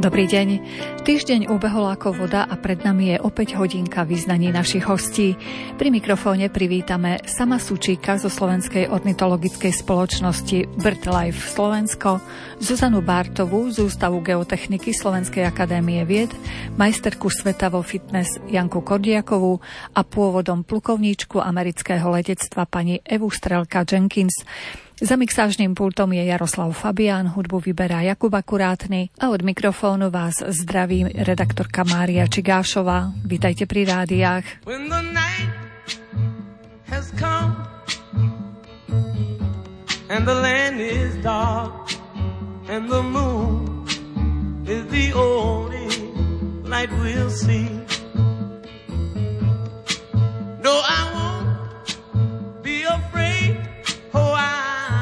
Dobrý deň. Týždeň ubehol ako voda a pred nami je opäť hodinka vyznaní našich hostí. Pri mikrofóne privítame Sama Sučíka zo Slovenskej ornitologickej spoločnosti BirdLife Slovensko, Zuzanu Bártovú z Ústavu geotechniky Slovenskej akadémie vied, majsterku sveta vo fitness Janku Kordiakovú a pôvodom plukovníčku amerického letectva pani Evu Strelka-Jenkins. Za mixážnym pultom je Jaroslav Fabián, hudbu vyberá Jakub Akurátny a od mikrofónu vás zdraví redaktorka Mária Čigášová. Vítajte pri rádiách. When the night has come and the land is dark and the moon is the only light we'll see. No, I won't be afraid. Oh, I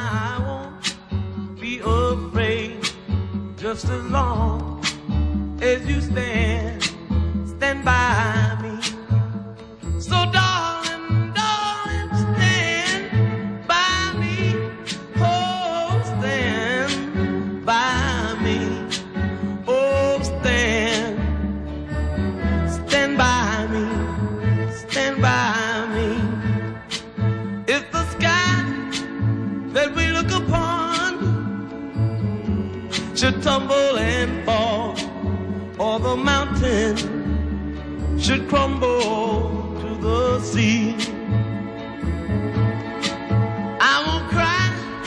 afraid, just as long as you stand by me. So darling, stand by me. Oh, stand by me. Oh, stand by me. Stand by me. If the sky that we look upon should tumble and fall, or the mountain should crumble to the sea, I won't cry,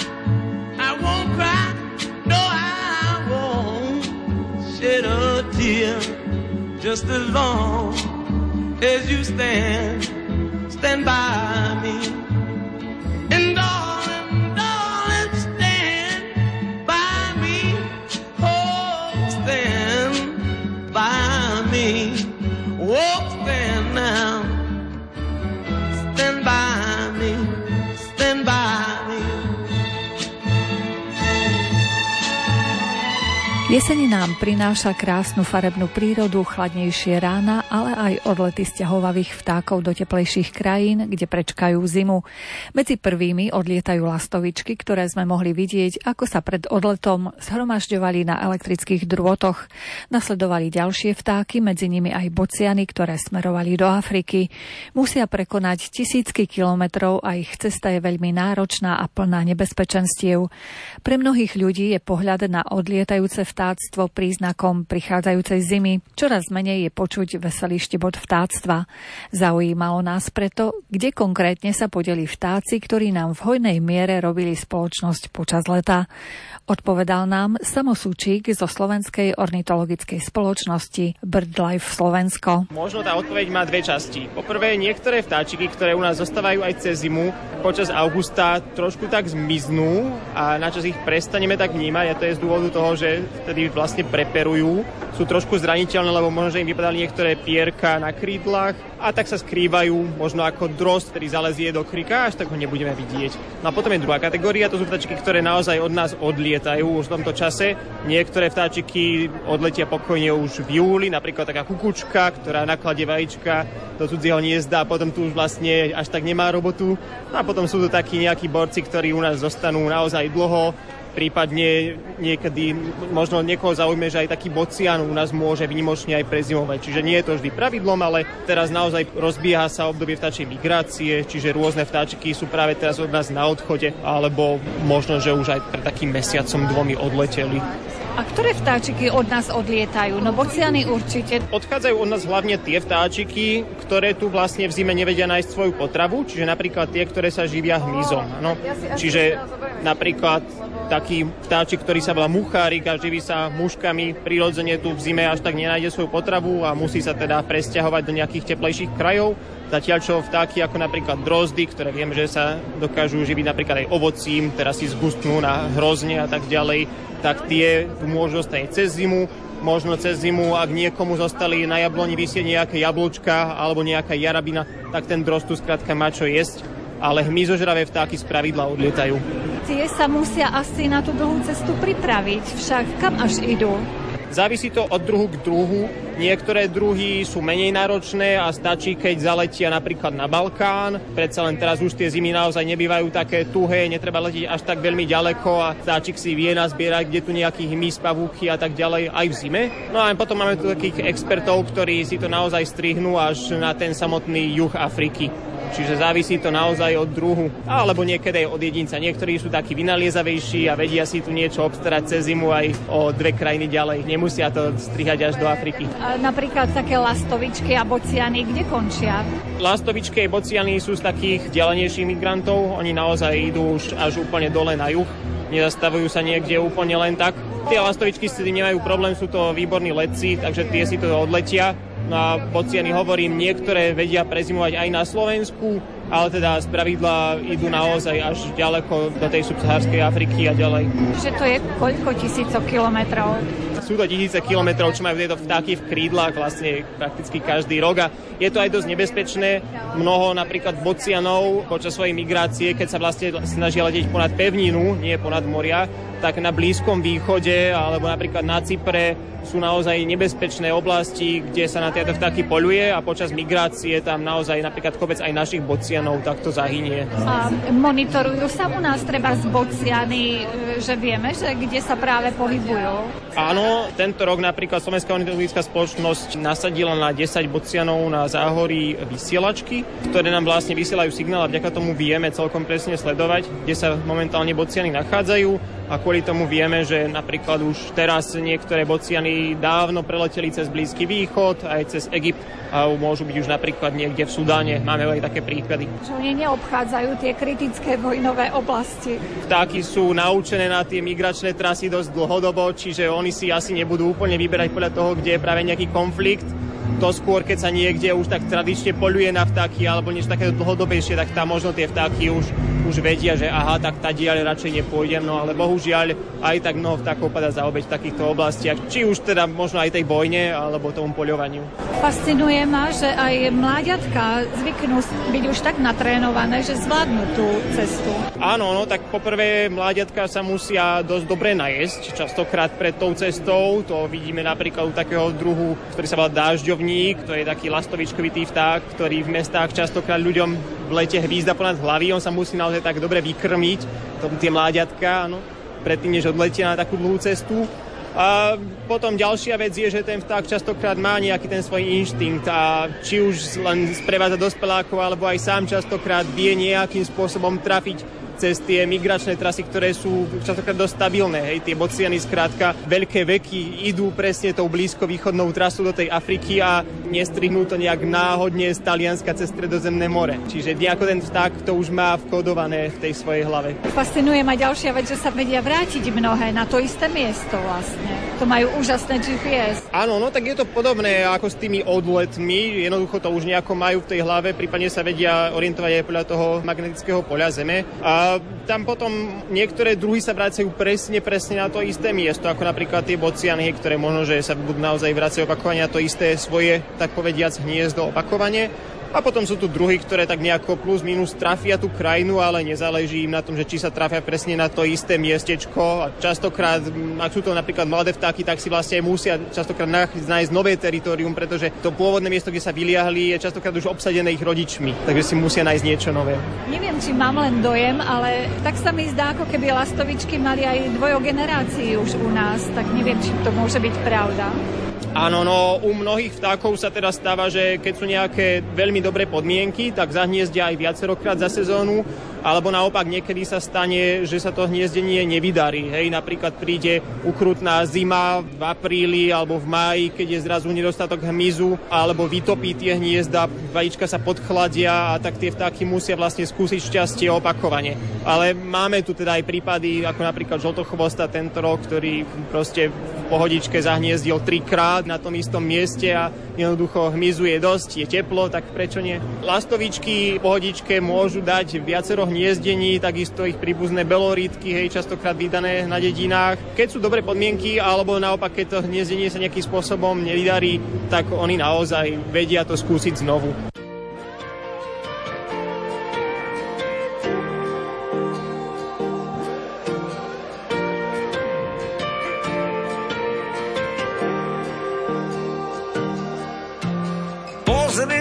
no, I won't shed a tear, just as long as you stand by me. And oh, stand now, stand by me, stand by me. Jeseň nám prináša krásnu farebnú prírodu, chladnejšie rána, ale aj odlety sťahovavých vtákov do teplejších krajín, kde prečkajú zimu. Medzi prvými odlietajú lastovičky, ktoré sme mohli vidieť, ako sa pred odletom zhromažďovali na elektrických drôtoch. Nasledovali ďalšie vtáky, medzi nimi aj bociany, ktoré smerovali do Afriky. Musia prekonať tisícky kilometrov a ich cesta je veľmi náročná a plná nebezpečenstiev. Pre mnohých ľudí je pohľad na odlietajúce vtáctvo príznakom prichádzajúcej zimy. Čoraz menej je počuť veselý štebot vtáctva. Zaujímalo nás preto, kde konkrétne sa podeli vtáci, ktorí nám v hojnej miere robili spoločnosť počas leta. Odpovedal nám Samo Sučík zo Slovenskej ornitologickej spoločnosti BirdLife Slovensko. Možno tá odpoveď má dve časti. Poprvé, niektoré vtáčiky, ktoré u nás zostávajú aj cez zimu, počas augusta trošku tak zmiznú a načas ich prestaneme tak vnímať, a to je z dôvodu toho, že vtedy vlastne preperujú. Sú trošku zraniteľné, lebo možno, že im vypadali niektoré pierka na krídlach a tak sa skrývajú, možno ako drozd, ktorý zalezie do kryka, až tak ho nebudeme vidieť. No a potom je druhá kategória, to sú vtáčiky, ktoré naozaj od nás odlietajú už v tomto čase. Niektoré vtáčiky odletia pokojne už v júli, napríklad taká kukučka, ktorá nakladie vajíčka do cudzieho hniezda a potom tu už vlastne až tak nemá robotu. No a potom sú tu takí nejakí borci, ktorí u nás zostanú naozaj dlho. Prípadne niekedy možno niekoho zaujme, že aj taký bocian u nás môže výnimočne aj prezimovať. Čiže nie je to vždy pravidlom, ale teraz naozaj rozbieha sa obdobie vtáčej migrácie, čiže rôzne vtáčiky sú práve teraz od nás na odchode, alebo možno, že už aj pred takým mesiacom, dvomi odleteli. A ktoré vtáčiky od nás odlietajú? No bociany určite. Odchádzajú od nás hlavne tie vtáčiky, ktoré tu vlastne v zime nevedia nájsť svoju potravu, čiže napríklad tie, ktoré sa živia hmyzom. No. Čiže napríklad taký vtáčik, ktorý sa volá muchárik a živí sa muškami, prirodzene tu v zime až tak nenájde svoju potravu a musí sa teda presťahovať do nejakých teplejších krajov. Zatiaľ čo vtáky ako napríklad drozdy, ktoré viem, že sa dokážu živiť napríklad aj ovocím, teraz si zgustnú na hrozne a tak ďalej, tak tie tu môžu zostať cez zimu. Možno cez zimu, ak niekomu zostali na jabloni visieť nejaké jablčka alebo nejaká jarabina, tak ten drozd tu skrátka má čo jesť. Ale hmyzožravé vtáky spravidla odlietajú. Tie sa musia asi na tú dlhú cestu pripraviť, však kam až idú? Závisí to od druhu k druhu. Niektoré druhy sú menej náročné a stačí, keď zaletia napríklad na Balkán. Predsa len teraz už tie zimy naozaj nebývajú také tuhé, netreba letieť až tak veľmi ďaleko a vtáčik si vie nazbierať, kde tu nejaký hmyz, pavúky a tak ďalej aj v zime. No a potom máme tu takých expertov, ktorí si to naozaj strihnú až na ten samotný juh Afriky. Čiže závisí to naozaj od druhu, alebo niekedy aj od jedinca. Niektorí sú takí vynaliezavejší a vedia si tu niečo obstarať cez zimu aj o 2 krajiny ďalej. Nemusia to strihať až do Afriky. A napríklad také lastovičky a bociany, kde končia? Lastovičky a bociany sú z takých vzdialenejších migrantov. Oni naozaj idú už až úplne dole na juh. Nezastavujú sa niekde úplne len tak. Tie lastovičky s tým nemajú problém, sú to výborní letci, takže tie si to odletia. No a bociany, hovorím, niektoré vedia prezimovať aj na Slovensku, ale teda z pravidla idú naozaj až ďaleko do tej subsahárskej Afriky a ďalej. Že to je koľko tisícok kilometrov? Sú to tisíce kilometrov, čo majú tieto vtáky v krídlach vlastne prakticky každý rok a je to aj dosť nebezpečné. Mnoho napríklad bocianov počas svojej migrácie, keď sa vlastne snažia letieť ponad pevninu, nie ponad moria, tak na Blízkom východe alebo napríklad na Cypre sú naozaj nebezpečné oblasti, kde sa na tieto vtáky poľuje a počas migrácie tam naozaj napríklad kopec aj našich bocianov takto zahynie. A monitorujú sa u nás treba z bociany, že vieme, že kde sa práve pohybujú? Áno, tento rok napríklad Slovenská ornitologická spoločnosť nasadila na 10 bocianov na záhorí vysielačky, ktoré nám vlastne vysielajú signál a vďaka tomu vieme celkom presne sledovať, kde sa momentálne bociany nachádzajú. A kvôli tomu vieme, že napríklad už teraz niektoré bociany dávno preleteli cez Blízky východ, aj cez Egypt a môžu byť už napríklad niekde v Sudáne. Máme aj také príklady. Že oni neobchádzajú tie kritické vojnové oblasti. Vtáky sú naučené na tie migračné trasy dosť dlhodobo, čiže oni si asi nebudú úplne vyberať podľa toho, kde je práve nejaký konflikt. To skôr, keď sa niekde už tak tradične poľuje na vtáky alebo niečo také dlhodobejšie, tak tam možno tie vtáky už vedia, že aha, tak tadiaľ radšej nepôjdem, no ale bohužiaľ aj tak mnoho vtákov padá za obeť v takýchto oblastiach, či už teda možno aj tej vojne alebo tomu poľovaniu. Fascinuje ma, že aj mláďatka zvyknú byť už tak natrénované, že zvládnu tú cestu. Áno, no tak poprvé mláďatka sa musia dosť dobre najesť, častokrát pred tou cestou, to vidíme napríklad u takého druhu, ktorý sa volá dážďovník, to je taký lastovičkovitý vták, ktorý v mestách častokrát ľuďom v lete hvízda ponad hlavy, on sa musí naozaj tak dobre vykrmiť, tie mláďatka, áno, predtým, než odletia na takú dlhú cestu. A potom ďalšia vec je, že ten vták častokrát má nejaký ten svoj inštinkt a či už len sprevádza dospelákov, alebo aj sám častokrát vie nejakým spôsobom trafiť cez tie migračné trasy, ktoré sú častokrát dosť stabilné. Hej. Tie bociany skrátka veľké veky idú presne tou blízkovýchodnou trasou do tej Afriky a nestrihnú to nejak náhodne z Talianska cez Stredozemné more. Čiže nejako ten vták to už má vkodované v tej svojej hlave. Fascinuje ma ďalšia vec, že sa vedia vrátiť mnohé na to isté miesto vlastne. To majú úžasné GPS. Áno, no tak je to podobné ako s tými odletmi. Jednoducho to už nejako majú v tej hlave, prípadne sa vedia orientovať aj podľa toho magnetického poľa Zeme. A tam potom niektoré druhy sa vracajú presne na to isté miesto, ako napríklad tie bociany, ktoré možno, že sa budú naozaj vracajú opakovane na to isté svoje, tak povediac, hniezdo opakovane. A potom sú tu druhy, ktoré tak nejako plus minus trafia tú krajinu, ale nezáleží im na tom, že či sa trafia presne na to isté miestečko. A častokrát, ak sú to napríklad mladé vtáky, tak si vlastne musia častokrát nájsť nové teritorium, pretože to pôvodné miesto, kde sa vyliahli, je častokrát už obsadené ich rodičmi, takže si musia nájsť niečo nové. Neviem, či mám len dojem, ale tak sa mi zdá, ako keby lastovičky mali aj dvojogeneráciu už u nás, tak neviem, či to môže byť pravda. Áno, no u mnohých vtákov sa teda stáva, že keď sú nejaké veľmi dobré podmienky, tak zahniezdia aj viacerokrát za sezónu, alebo naopak niekedy sa stane, že sa to hniezdenie nevydarí. Hej, napríklad príde ukrutná zima v apríli alebo v máji, keď je zrazu nedostatok hmyzu, alebo vytopí tie hniezda, vajíčka sa podchladia a tak tie vtáky musia vlastne skúsiť šťastie opakovane. Ale máme tu teda aj prípady, ako napríklad žltochvosta tento rok, ktorý proste v pohodičke zahniezdil 3-krát na tom istom mieste a jednoducho hmyzu je dosť, je teplo, tak prečo nie? Lastovičky v pohodičke môžu dať viacero hniezdení, takisto ich príbuzné belorítky, hej, častokrát vydané na dedinách. Keď sú dobré podmienky, alebo naopak, keď to hniezdenie sa nejakým spôsobom nevydarí, tak oni naozaj vedia to skúsiť znovu.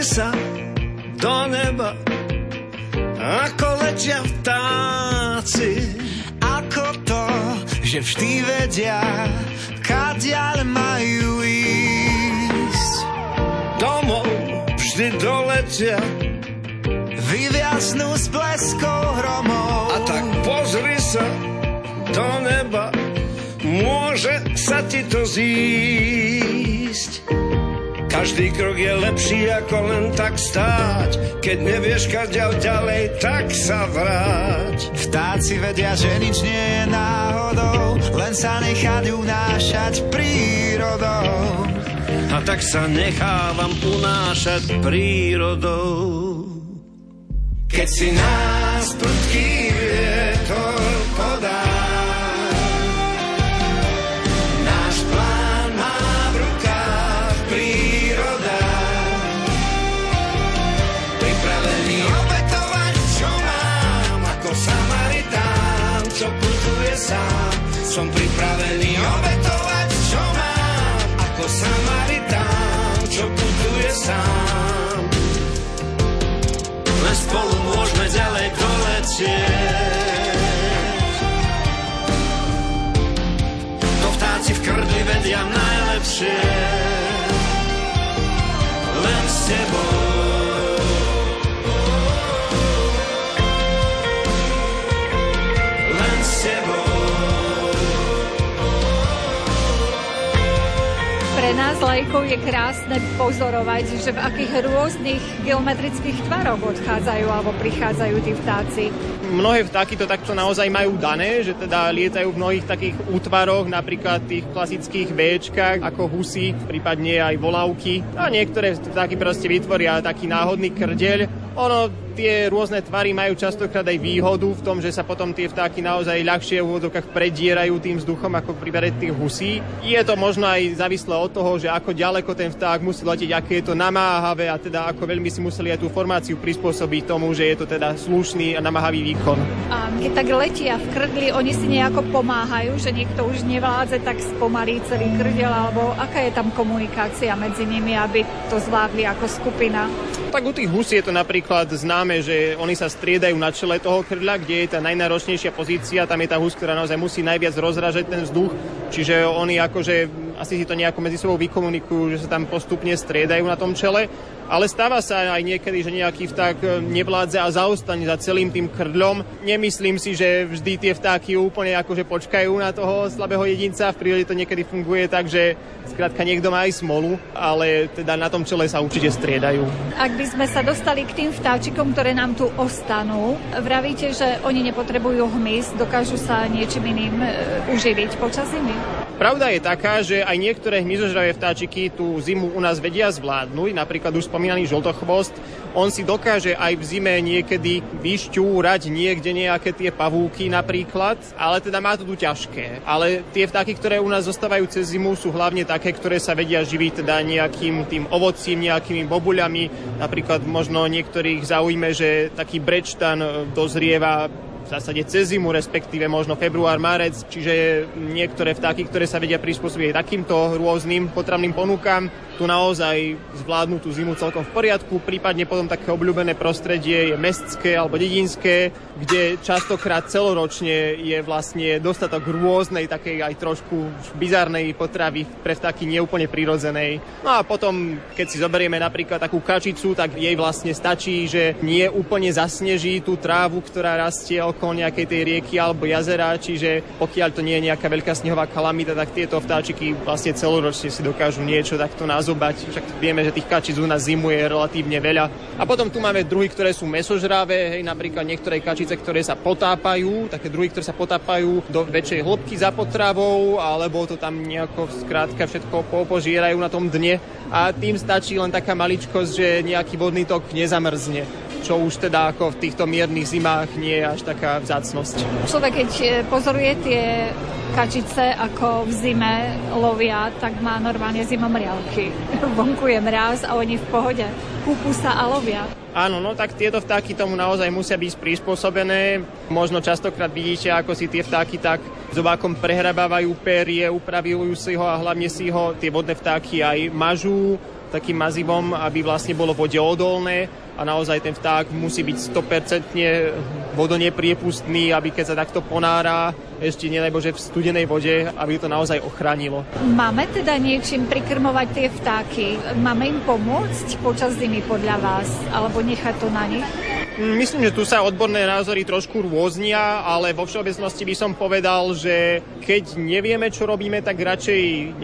sa do neba, ako letia vtáci. Ako to, že vždy vedia, kadiaľ majú ísť. Domov vždy doletia, vyviasnú s bleskou hromov. a tak pozri sa do neba, môže sa ti to zísť. Každý krok je lepší ako len tak stáť, keď nevieš kadiaľ ďalej, tak sa vráť. Vtáci vedia, že nič nie je náhodou, len sa nechať unášať prírodou. A tak sa nechávam unášať prírodou. Keď si nás prudký vietor podá, náš plán má v rukách príroda. Pripravený obetovať, čo mám, ako Samaritán, čo putuje sám. Som pripravený obetovať, čo mám, ako Samaritán, čo putuje sám. Len spolu môžeme ďalej doletieť. To vtáci v krdli vedia najlepšie. Len s tebou. Len s tebou. Pre nás laikov je krásne pozorovať, že v akých rôznych geometrických tvaroch odchádzajú alebo prichádzajú tí vtáci. Mnohé vtáky to takto naozaj majú dané, že teda lietajú v mnohých takých útvaroch, napríklad tých klasických Bčkách, ako husy, prípadne aj volavky. A niektoré vtáky proste vytvoria taký náhodný krdeľ. Ono, tie rôzne tvary majú častokrát aj výhodu v tom, že sa potom tie vtáky naozaj ľahšie v úvodzovkách predierajú tým vzduchom ako v prípade tých husí. Je to možno aj závislé od toho, že ako ďaleko ten vták musí letieť, aké je to namáhavé a teda ako veľmi si museli aj tú formáciu prispôsobiť tomu, že je to teda slušný a namáhavý výkon. A keď tak letia v krdli, oni si nejako pomáhajú, že niekto už nevládze, tak spomalí celý krdeľ, alebo aká je tam komunikácia medzi nimi, aby to zvládli ako skupina? Tak u tých husí je to napríklad známe, že oni sa striedajú na čele toho krdľa, kde je tá najnáročnejšia pozícia, tam je tá hus, ktorá naozaj musí najviac rozrážať ten vzduch, čiže oni akože asi si to nejako medzi sebou vykomunikujú, že sa tam postupne striedajú na tom čele, ale stáva sa aj niekedy, že nejaký vták nevládze a zaostane za celým tým krdľom. Nemyslím si, že vždy tie vtáky úplne akože počkajú na toho slabého jedinca, v prírode to niekedy funguje tak, že skrátka niekto má aj smolu, ale teda na tom čele sa určite striedajú. Ak by sme sa dostali k tým vtáčikom, ktoré nám tu ostanú, vravíte, že oni nepotrebujú hmyz, dokážu sa niečím iným uživiť počas zimy? Pravda je taká, že aj niektoré hmyzožravé vtáčiky tú zimu u nás vedia zvládnuť, napríklad už spomínaný žltochvost. On si dokáže aj v zime niekedy vyšťúrať niekde nejaké tie pavúky napríklad, ale teda má to tu ťažké. Ale tie vtáky, ktoré u nás zostávajú cez zimu, sú hlavne také, ktoré sa vedia živiť teda nejakým tým ovocím, nejakými bobuľami. Napríklad možno niektorých zaujme, že taký brečtan dozrieva v zásade cez zimu, respektíve možno február, marec, čiže niektoré vtáky, ktoré sa vedia prispôsobiť takýmto rôznym potravným ponukám, tu naozaj zvládnu tú zimu celkom v poriadku, prípadne potom také obľúbené prostredie je mestské alebo dedinské, kde častokrát celoročne je vlastne dostatok rôznej, takej aj trošku bizarnej potravy pre vtáky neúplne prirodzenej. No a potom, keď si zoberieme napríklad takú kačicu, tak jej vlastne stačí, že nie úplne zasneží tú trávu, ktorá rastie okolo nejakej tej rieky alebo jazera, čiže pokiaľ to nie je nejaká veľká snehová kalamita, tak tieto vtáčiky vlastne celoročne si dokážu niečo takto nazobať. Však vieme, že tých kačic u nás zimuje relatívne veľa. A potom tu máme druhy, ktoré sú mäsožravé, hej, napríklad niektoré kačice, ktoré sa potápajú, také druhy, ktoré sa potápajú do väčšej hĺbky za potravou, alebo to tam nejako skrátka všetko požierajú na tom dne. A tým stačí len taká maličkosť, že nejaký vodný tok nezamrzne, čo už teda ako v týchto miernych zimách nie je až taká vzácnosť. Človek, keď pozoruje tie kačice, ako v zime lovia, tak má normálne zimomriavky. Vonku je mráz a oni v pohode. Kúpu sa a lovia. Áno, no tak tieto vtáky tomu naozaj musia byť prispôsobené. Možno častokrát vidíte, ako si tie vtáky tak zobákom prehrabávajú périe, upravujú si ho a hlavne si ho tie vodné vtáky aj mažú. takým mazivom, aby vlastne bolo vodeodolné a naozaj ten vták musí byť 100% vodonepriepustný, aby keď sa takto ponára, ešte nedaj Bože v studenej vode, aby to naozaj ochránilo. Máme teda niečím prikrmovať tie vtáky? Máme im pomôcť počas zimy podľa vás? Alebo nechať to na nich? Myslím, že tu sa odborné názory trošku rôznia, ale vo všeobecnosti by som povedal, že keď nevieme, čo robíme, tak radšej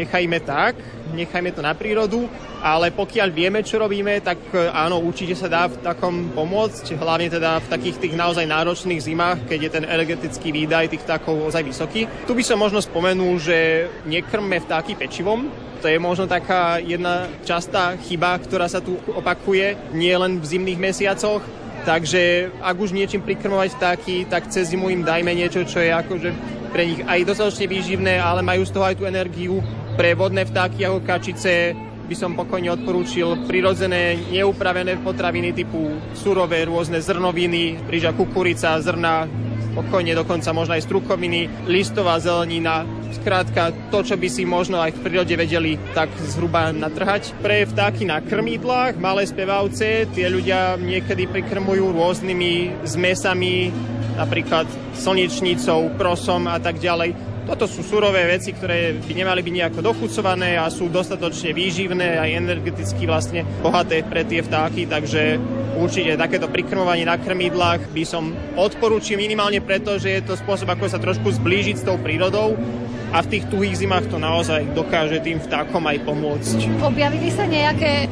nechajme to na prírodu, ale pokiaľ vieme, čo robíme, tak áno, určite sa dá v takom pomôcť, hlavne teda v takých tých naozaj náročných zimách, keď je ten energetický výdaj tých vtákov ozaj vysoký. Tu by som možno spomenul, že nekrmme vtáky pečivom. To je možno taká jedna častá chyba, ktorá sa tu opakuje, nie len v zimných mesiacoch. Takže ak už niečím prikrmovať vtáky, tak cez zimu im dajme niečo, čo je akože pre nich aj dostatočne výživné, ale majú z toho aj tú energiu. Pre vodné vtáky ako kačice by som pokojne odporúčil prirodzené, neupravené potraviny typu surové, rôzne zrnoviny, rýža, kukurica, zrna, pokojne dokonca možno aj strukoviny, listová zelenina. Skrátka to, čo by si možno aj v prírode vedeli tak zhruba natrhať. Pre vtáky na krmidlách, malé spevavce, tie ľudia niekedy prikrmujú rôznymi zmesami, napríklad slnečnicou, prosom a tak ďalej. Toto sú surové veci, ktoré by nemali byť nejako dochucované a sú dostatočne výživné aj energeticky vlastne bohaté pre tie vtáky, takže určite takéto prikrmovanie na krmidlách by som odporúčil minimálne preto, že je to spôsob, ako sa trošku zblížiť s tou prírodou a v tých tuhých zimách to naozaj dokáže tým vtákom aj pomôcť. Objavili sa nejaké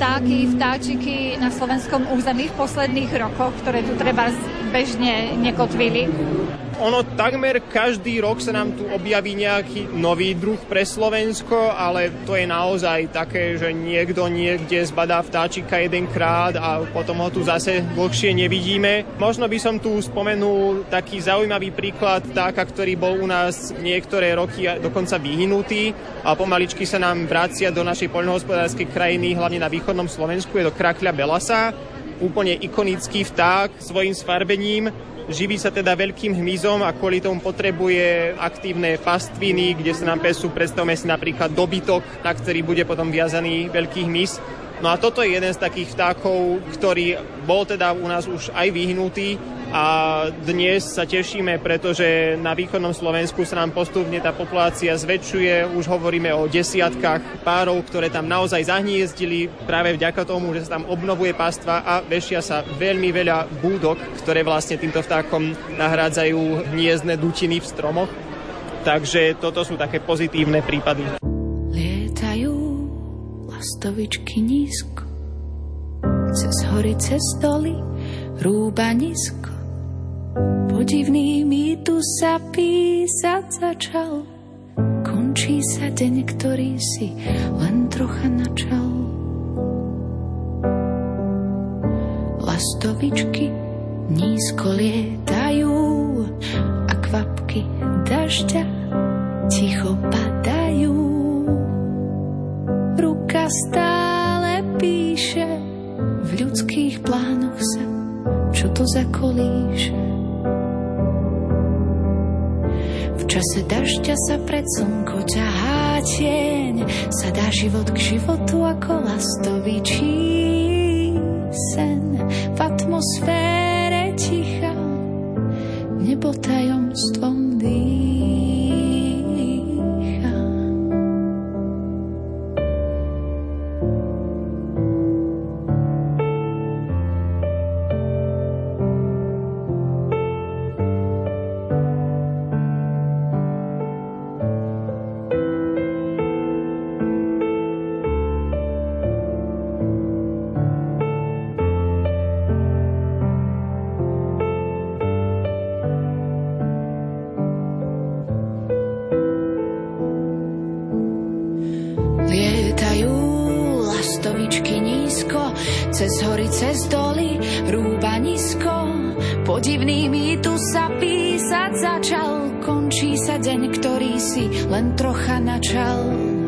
vtáčiky na slovenskom území v posledných rokoch, ktoré tu treba bežne nekotvili? Ono takmer každý rok sa nám tu objaví nejaký nový druh pre Slovensko, ale to je naozaj také, že niekto niekde zbadá vtáčika jedenkrát a potom ho tu zase dlhšie nevidíme. Možno by som tu spomenul taký zaujímavý príklad vtáka, ktorý bol u nás niektoré roky dokonca vyhnutý a pomaličky sa nám vracia do našej poľnohospodárskej krajiny, hlavne na východnom Slovensku. Je to krakľa belasa, úplne ikonický vták svojím sfarbením. Živí sa teda veľkým hmyzom a kvôli tomu potrebuje aktívne pastviny, kde sa nám pesú, predstavme si napríklad dobytok, na ktorý bude potom viazaný veľký hmyz. No a toto je jeden z takých vtákov, ktorý bol teda u nás už aj vyhnutý a dnes sa tešíme, pretože na východnom Slovensku sa nám postupne tá populácia zväčšuje. Už hovoríme o desiatkách párov, ktoré tam naozaj zahniezdili práve vďaka tomu, že sa tam obnovuje pastva a vešia sa veľmi veľa búdok, ktoré vlastne týmto vtákom nahrádzajú hniezdne dutiny v stromoch. Takže toto sú také pozitívne prípady. Lietajú lastovičky nízko, cez hory, cez doly, rúbanisko. Podivný mýtus sa písať začal, končí sa deň, ktorý si len trocha načal. Lastovičky nízko lietajú a kvapky dažďa ticho padajú. Ruka stále píše, v ľudských plánoch sa čo to za kolíše. V čase dažďa sa pred slnko ťahá tieň, sa dá život k životu ako lastovičí sen. V atmosfére ticha nebo tajomstvom dýcha. Cez hory, cez doly, rúbanisko, podivný mýtus sa písať začal, končí sa deň, ktorý si len trocha načal.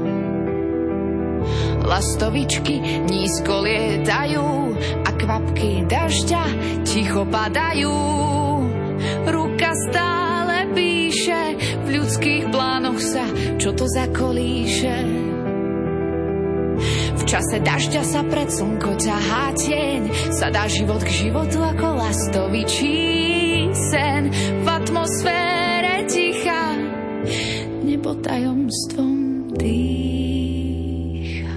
Lastovičky nízko lietajú a kvapky dažďa ticho padajú. Ruka stále píše, v ľudských plánoch sa čo to za kolíše. V čase dažďa sa pred slnko ťahá tieň, sa dá život k životu ako lastovičí sen. V atmosfére ticha nebo tajomstvom dýcha.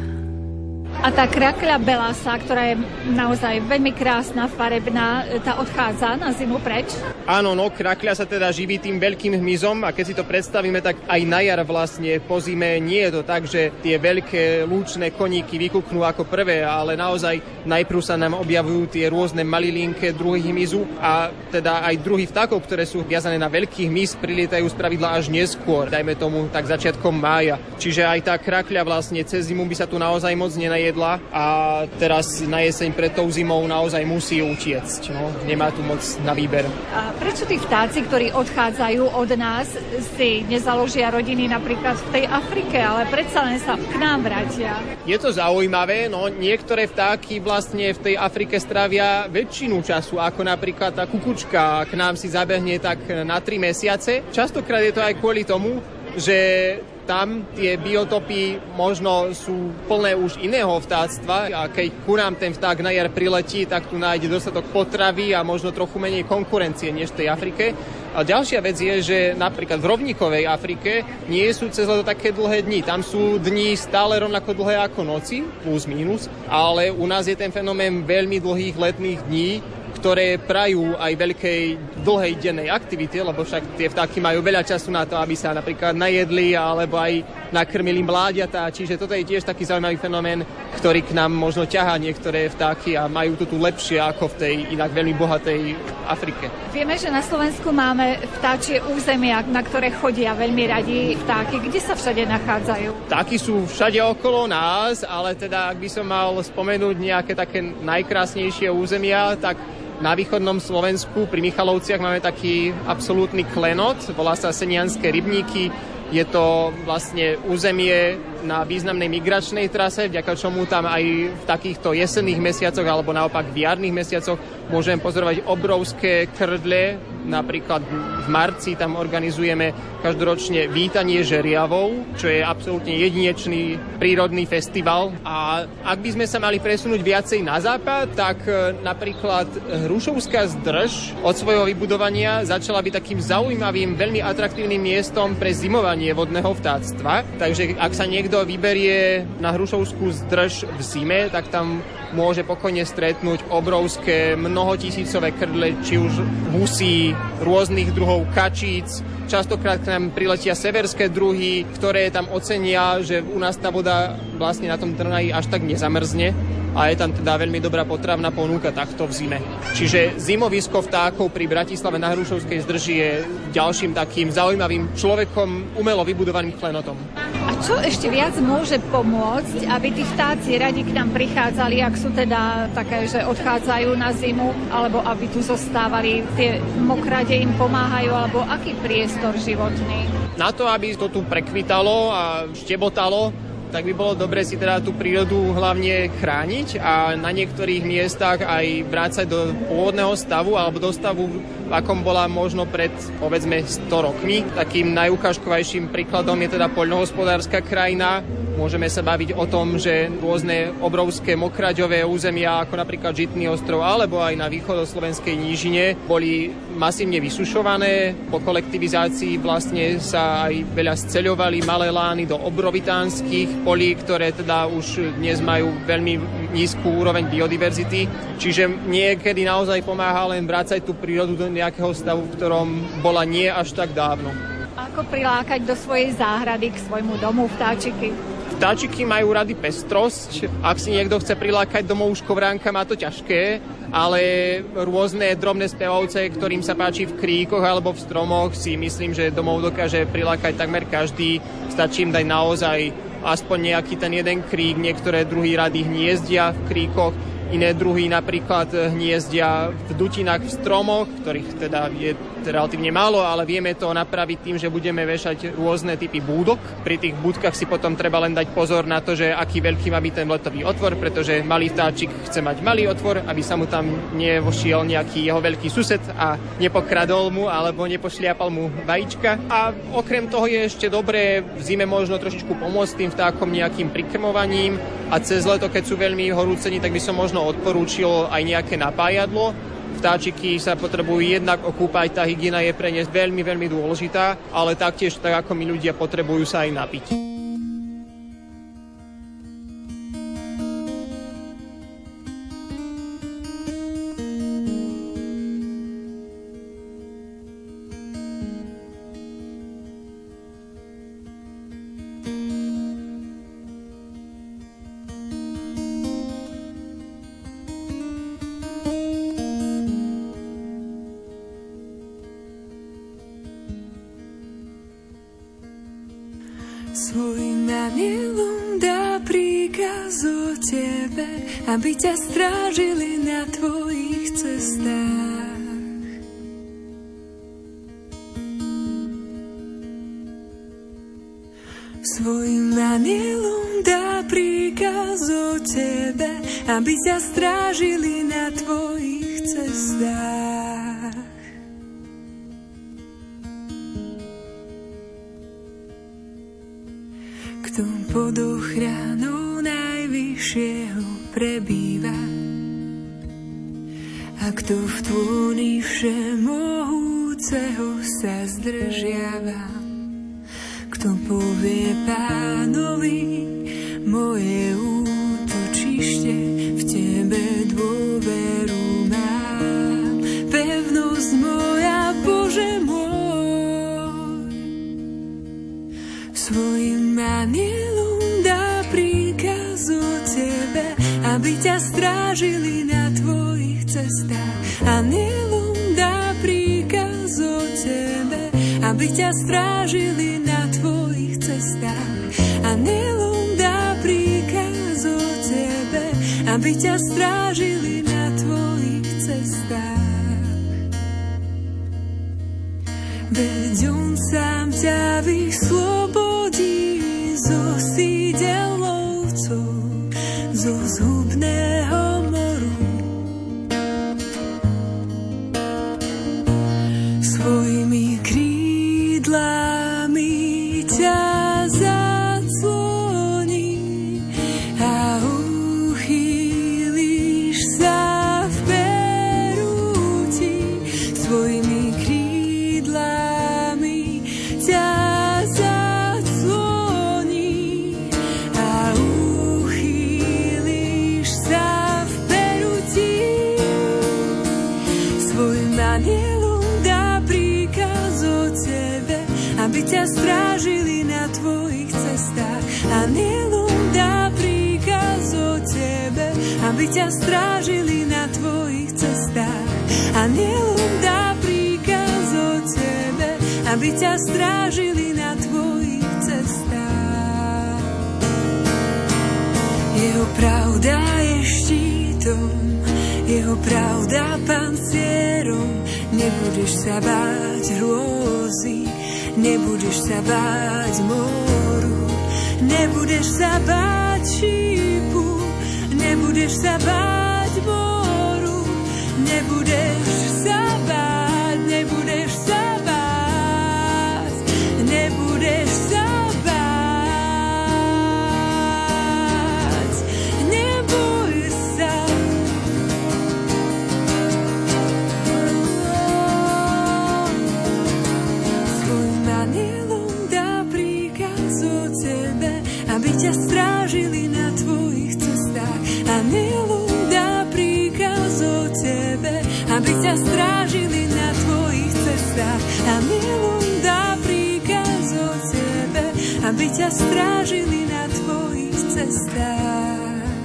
A tá krakľa belasa, ktorá je naozaj veľmi krásna, farebná, tá odchádza na zimu preč? Áno, no, krakľa sa teda živí tým veľkým hmyzom a keď si to predstavíme, tak aj na jar vlastne po zime nie je to tak, že tie veľké lúčne koníky vykúknú ako prvé, ale naozaj najprv sa nám objavujú tie rôzne malilinké druhy hmyzu a teda aj druhy vtákov, ktoré sú viazané na veľký hmyz, prilietajú spravidla až neskôr, dajme tomu tak začiatkom mája. Čiže aj tá krakľa vlastne cez zimu by sa tu naozaj moc nenajedla a teraz na jeseň pred tou zimou naozaj musí utiecť. No, nemá tu moc na výber. A prečo tí vtáci, ktorí odchádzajú od nás, si nezaložia rodiny napríklad v tej Afrike, ale predsa len sa k nám vrátia? Je to zaujímavé, no niektoré vtáky vlastne v tej Afrike strávia väčšinu času, ako napríklad tá kukučka k nám si zabehne tak na 3 mesiace. Častokrát je to aj kvôli tomu, že tam tie biotopy možno sú plné už iného vtáctva a keď ku nám ten vták na jar priletí, tak tu nájde dostatok potravy a možno trochu menej konkurencie než v tej Afrike. A ďalšia vec je, že napríklad v rovníkovej Afrike nie sú cez leto také dlhé dni. Tam sú dni stále rovnako dlhé ako noci, plus minus, ale u nás je ten fenomén veľmi dlhých letných dní, ktoré prajú aj veľkej dlhej dennej aktivity, lebo však tie vtáky majú veľa času na to, aby sa napríklad najedli alebo aj nakrmili mláďatá. Čiže toto je tiež taký zaujímavý fenomén, ktorý k nám možno ťahá niektoré vtáky a majú to tu lepšie ako v tej inak veľmi bohatej Afrike. Vieme, že na Slovensku máme vtáčie územia, na ktoré chodia veľmi radi vtáky. Kde sa všade nachádzajú? Vtáky sú všade okolo nás, ale teda ak by som mal spomenúť nejaké také najkrásnejšie územia, tak na východnom Slovensku pri Michalovciach máme taký absolútny klenot, volá sa Senianské rybníky. Je to vlastne územie na významnej migračnej trase, vďaka čomu tam aj v takýchto jesenných mesiacoch alebo naopak v jarných mesiacoch môžeme pozorovať obrovské krdle. Napríklad v marci tam organizujeme každoročne vítanie žeriavov, čo je absolútne jedinečný prírodný festival. A ak by sme sa mali presunúť viacej na západ, tak napríklad Hrušovská zdrž od svojho vybudovania začala byť takým zaujímavým, veľmi atraktívnym miestom pre zimovanie vodného vtáctva. Takže ak sa niekto vyberie na Hrušovskú zdrž v zime, tak tam môže pokojne stretnúť obrovské mnohotisícové krdle, či už husí, rôznych druhov kačíc. Častokrát k nám priletia severské druhy, ktoré tam ocenia, že u nás tá voda vlastne na tom Trnaji až tak nezamrzne a je tam teda veľmi dobrá potravná ponuka takto v zime. Čiže zimovisko vtákov pri Bratislave na Hrušovskej zdrži je ďalším takým zaujímavým človekom umelo vybudovaným klenotom. A čo ešte viac môže pomôcť, aby tí vtáci radi k nám prichádzali, ak sú teda také, že odchádzajú na zimu, alebo aby tu zostávali, tie mokrade im pomáhajú, alebo aký priestor životný? Na to, aby to tu prekvitalo a štebotalo, tak by bolo dobre si teda tú prírodu hlavne chrániť a na niektorých miestach aj vrácať do pôvodného stavu alebo do stavu, v akom bola možno pred, povedzme, 100 rokmi. Takým najukážkovejším príkladom je teda poľnohospodárska krajina. Môžeme sa baviť o tom, že rôzne obrovské mokraďové územia, ako napríklad Žitný ostrov alebo aj na východoslovenskej nížine, boli masívne vysušované. Po kolektivizácii vlastne sa aj veľa sceľovali malé lány do obrovitánskych polí, ktoré teda už dnes majú veľmi nízku úroveň biodiverzity. Čiže niekedy naozaj pomáha len vrácať tú prírodu do nejakého stavu, v ktorom bola nie až tak dávno. Ako prilákať do svojej záhrady k svojmu domu vtáčiky? Vtáčiky majú rady pestrosť. Ak si niekto chce prilákať domov škovránka, má to ťažké, ale rôzne drobné spevovce, ktorým sa páči v kríkoch alebo v stromoch, si myslím, že domov dokáže prilákať takmer každý. Stačí im dať naozaj aspoň nejaký ten jeden krík. Niektoré druhy rady hniezdia v kríkoch, Iné druhy napríklad hniezdia v dutinách v stromoch, ktorých teda je relatívne málo, ale vieme to napraviť tým, že budeme vešať rôzne typy búdok. Pri tých búdkach si potom treba len dať pozor na to, že aký veľký má byť ten letový otvor, pretože malý vtáčik chce mať malý otvor, aby sa mu tam nevošiel nejaký jeho veľký sused a nepokradol mu alebo nepošliapal mu vajíčka. A okrem toho je ešte dobré v zime možno trošičku pomôcť tým vtákom nejakým prikrmovaním a cez leto, keď sú veľmi horúcení, tak by som možno odporúčil aj nejaké napájadlo. Vtáčiky sa potrebujú jednak okúpať, tá hygiena je pre ne veľmi, veľmi dôležitá, ale taktiež, tak ako my ľudia, potrebujú sa aj napiť. Svojim anielom dá príkaz o tebe, aby ťa strážili na tvojich cestách. Svojim anielom dá príkaz o tebe, aby ťa strážili na tvojich cestách. Kto pod ochranou Najvyššieho prebýva a kto v tvúni Všemohúceho sa zdržiava, kto povie Pánovi, moje útočište, v tebe dôveru mám, pevnosť moja, Bože môj. Svojim anielom dá príkaz o tebe, aby ťa strážili na tvojich cestách. Anielom dá príkaz o tebe, aby ťa strážili na tvojich cestách. Anielom dá príkaz o tebe, aby ťa strážili na tvojich cestách. Veď on sám ťa vyslobodí zo sídel lovcov, zo zhubného moru. Svojimi krídlami ťa zacloní a uchýliš sa v perúti. Svojimi krídlami ťa zacloní a uchýliš sa v perúti. Svojim anielom dá príkaz o tebe, aby ťa strážili na tvojich cestách. Anielom dá príkaz o tebe, aby ťa strážili na tvojich cestách. Anielom dá príkaz o tebe, aby ťa strážili na tvojich cestách. Jeho pravda je štítom, jeho pravda pancierom. Nebudeš sa báť hrôzy, nebudeš sa báť moru, nebudeš sa báť šípu, nebudeš sa báť moru, nebudeš sa báť, nebudeš sa báť, nebudeš sa báť, neboj sa. Svojim anielom dá príkaz o tebe, aby ťa strážili na tvojich cestách. Anielom dá príkaz o tebe, aby ťa strážili na tvojich cestách. Anielom dá príkaz o tebe, aby ťa strážili na tvojich cestách.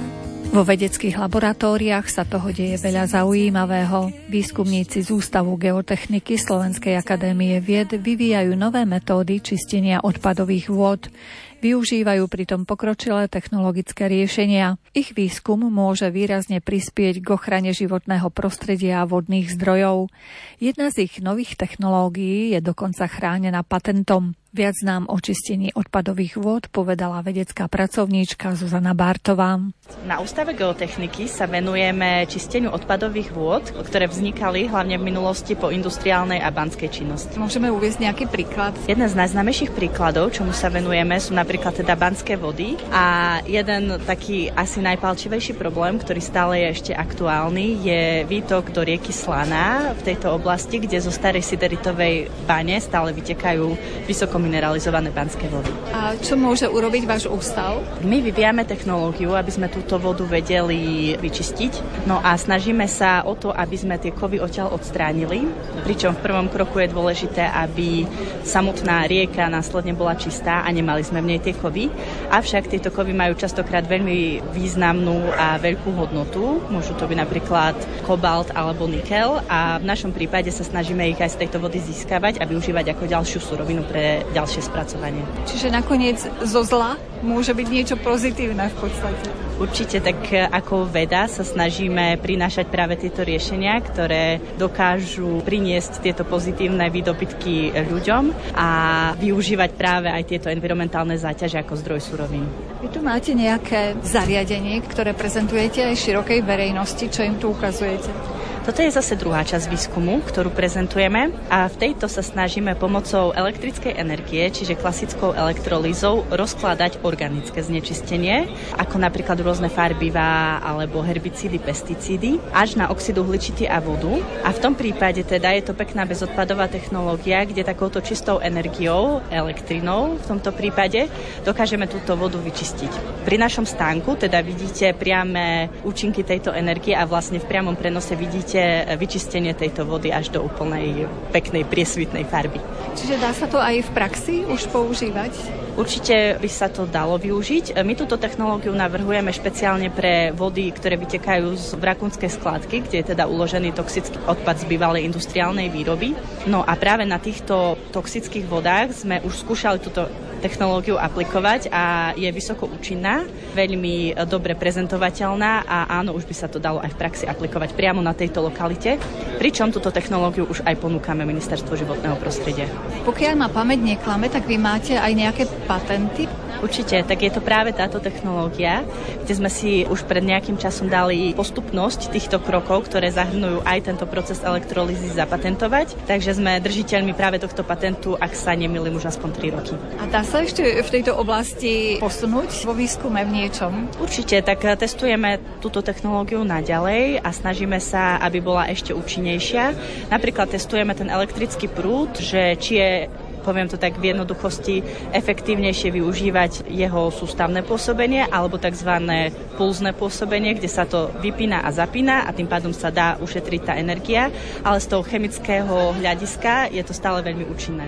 Vo vedeckých laboratóriách sa toho deje veľa zaujímavého. Výskumníci z Ústavu geotechniky Slovenskej akadémie vied vyvíjajú nové metódy čistenia odpadových vôd. Využívajú pritom pokročilé technologické riešenia. Ich výskum môže výrazne prispieť k ochrane životného prostredia a vodných zdrojov. Jedna z ich nových technológií je dokonca chránená patentom. Viac nám o čistení odpadových vôd povedala vedecká pracovníčka Zuzana Bártová. Na Ústave geotechniky sa venujeme čisteniu odpadových vôd, ktoré vznikali hlavne v minulosti po industriálnej a banskej činnosti. Môžeme uviesť nejaký príklad? Jeden z najznámejších príkladov, čomu sa venujeme, sú napríklad teda banské vody a jeden taký asi najpálčivejší problém, ktorý stále je ešte aktuálny, je výtok do rieky Slaná v tejto oblasti, kde zo starej sideritovej bane stále vytekajú vysoko mineralizované banské vody. A čo môže urobiť váš ústav? My vyvíjame technológiu, aby sme túto vodu vedeli vyčistiť. No a snažíme sa o to, aby sme tie kovy odtiaľ odstránili. Pričom v prvom kroku je dôležité, aby samotná rieka následne bola čistá a nemali sme v nej tie kovy. Avšak tieto kovy majú častokrát veľmi významnú a veľkú hodnotu. Môžu to byť napríklad kobalt alebo nikel a v našom prípade sa snažíme ich aj z tejto vody získavať a využívať ako ďalšiu surovinu pre ďalšie spracovanie. Čiže nakoniec zo zla môže byť niečo pozitívne v podstate. Určite, tak ako veda sa snažíme prinášať práve tieto riešenia, ktoré dokážu priniesť tieto pozitívne výdobytky ľuďom a využívať práve aj tieto environmentálne záťaže ako zdroj surovín. Vy tu máte nejaké zariadenie, ktoré prezentujete aj širokej verejnosti, čo im tu ukazujete? Toto je zase druhá časť výskumu, ktorú prezentujeme a v tejto sa snažíme pomocou elektrickej energie, čiže klasickou elektrolýzou, rozkladať organické znečistenie, ako napríklad rôzne farbivá alebo herbicídy, pesticídy, až na oxid uhličitý a vodu. A v tom prípade teda je to pekná bezodpadová technológia, kde takouto čistou energiou, elektrinou v tomto prípade, dokážeme túto vodu vyčistiť. Pri našom stánku teda vidíte priame účinky tejto energie a vlastne v priamom prenose vidíte vyčistenie tejto vody až do úplnej peknej priesvitnej farby. Čiže dá sa to aj v praxi už používať? Určite by sa to dalo využiť. My túto technológiu navrhujeme špeciálne pre vody, ktoré vytekajú z rakúnskej skladky, kde je teda uložený toxický odpad z bývalej industriálnej výroby. No a práve na týchto toxických vodách sme už skúšali túto technológiu aplikovať a je vysoko účinná, veľmi dobre prezentovateľná a áno, už by sa to dalo aj v praxi aplikovať priamo na tejto lokalite, pričom túto technológiu už aj ponúkame Ministerstvu životného prostredia. Pokiaľ ma pamäť neklame, tak vy máte aj nejaké patenty? Určite, tak je to práve táto technológia, kde sme si už pred nejakým časom dali postupnosť týchto krokov, ktoré zahrnujú aj tento proces elektrolýzy zapatentovať, takže sme držiteľmi práve tohto patentu, ak sa nemýlim, už aspoň 3 roky. A dá sa ešte v tejto oblasti posunúť vo výskume v niečom? Určite, tak testujeme túto technológiu naďalej a snažíme sa, aby bola ešte účinnejšia. Napríklad testujeme ten elektrický prúd, že či je, poviem to tak v jednoduchosti, efektívnejšie využívať jeho sústavné pôsobenie alebo tzv. Pulzné pôsobenie, kde sa to vypína a zapína a tým pádom sa dá ušetriť tá energia, ale z toho chemického hľadiska je to stále veľmi účinné.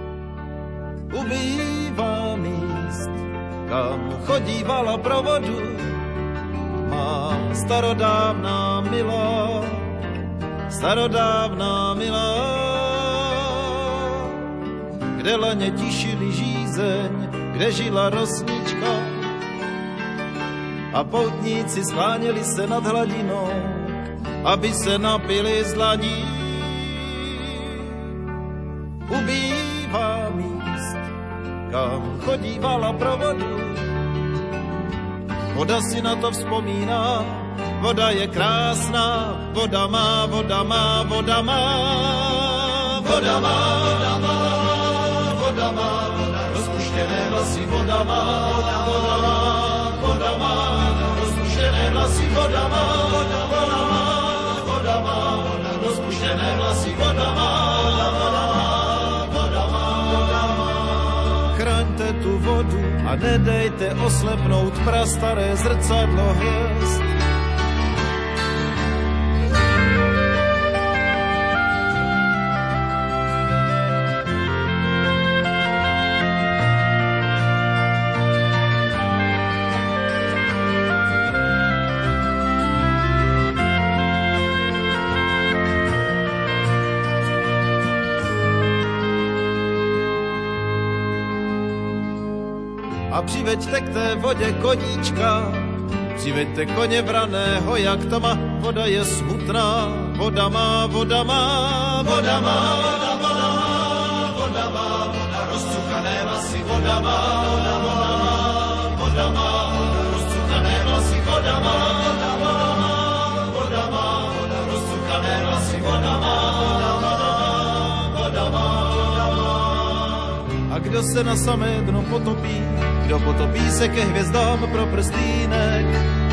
Ubývá míst, kam chodívala pro vodu má starodávná milá, kde lene tišili žízeň, kde žila rosnička a poutníci skláněli se nad hladinou, aby se napili z dlaní. Ubývá míst, kam chodívala pro vodu, voda si na to vzpomíná, voda je krásná, voda má, voda má, voda má, voda má, voda má. Voda má, rozpuštěné vlasy, voda má, voda má, voda má, rozpuštěné vlasy, voda má, voda má, voda má, rozpuštěné vlasy, voda má, voda má, voda má, voda má. Chraňte tu vodu a nedejte oslepnout prastaré zrcadlo hvězd. a přiveďte k té vodě koníčka. Přiveďte koně vraného, jak to má, voda je smutná, voda má, voda má, voda má, voda má, voda má, voda rozcukané vlasy, voda má, voda má, voda má, voda rozcukané vlasy, voda má, voda má, voda má, voda rozcukané vlasy, voda má, voda má, voda má, voda má. A kdo se na samé dno potopí, kdo potopí se ke hvězdám pro prstýnek.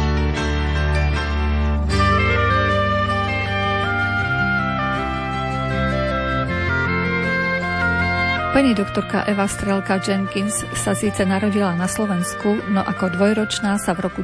Pani doktorka Eva Strelka-Jenkins sa síce narodila na Slovensku, no ako dvojročná sa v roku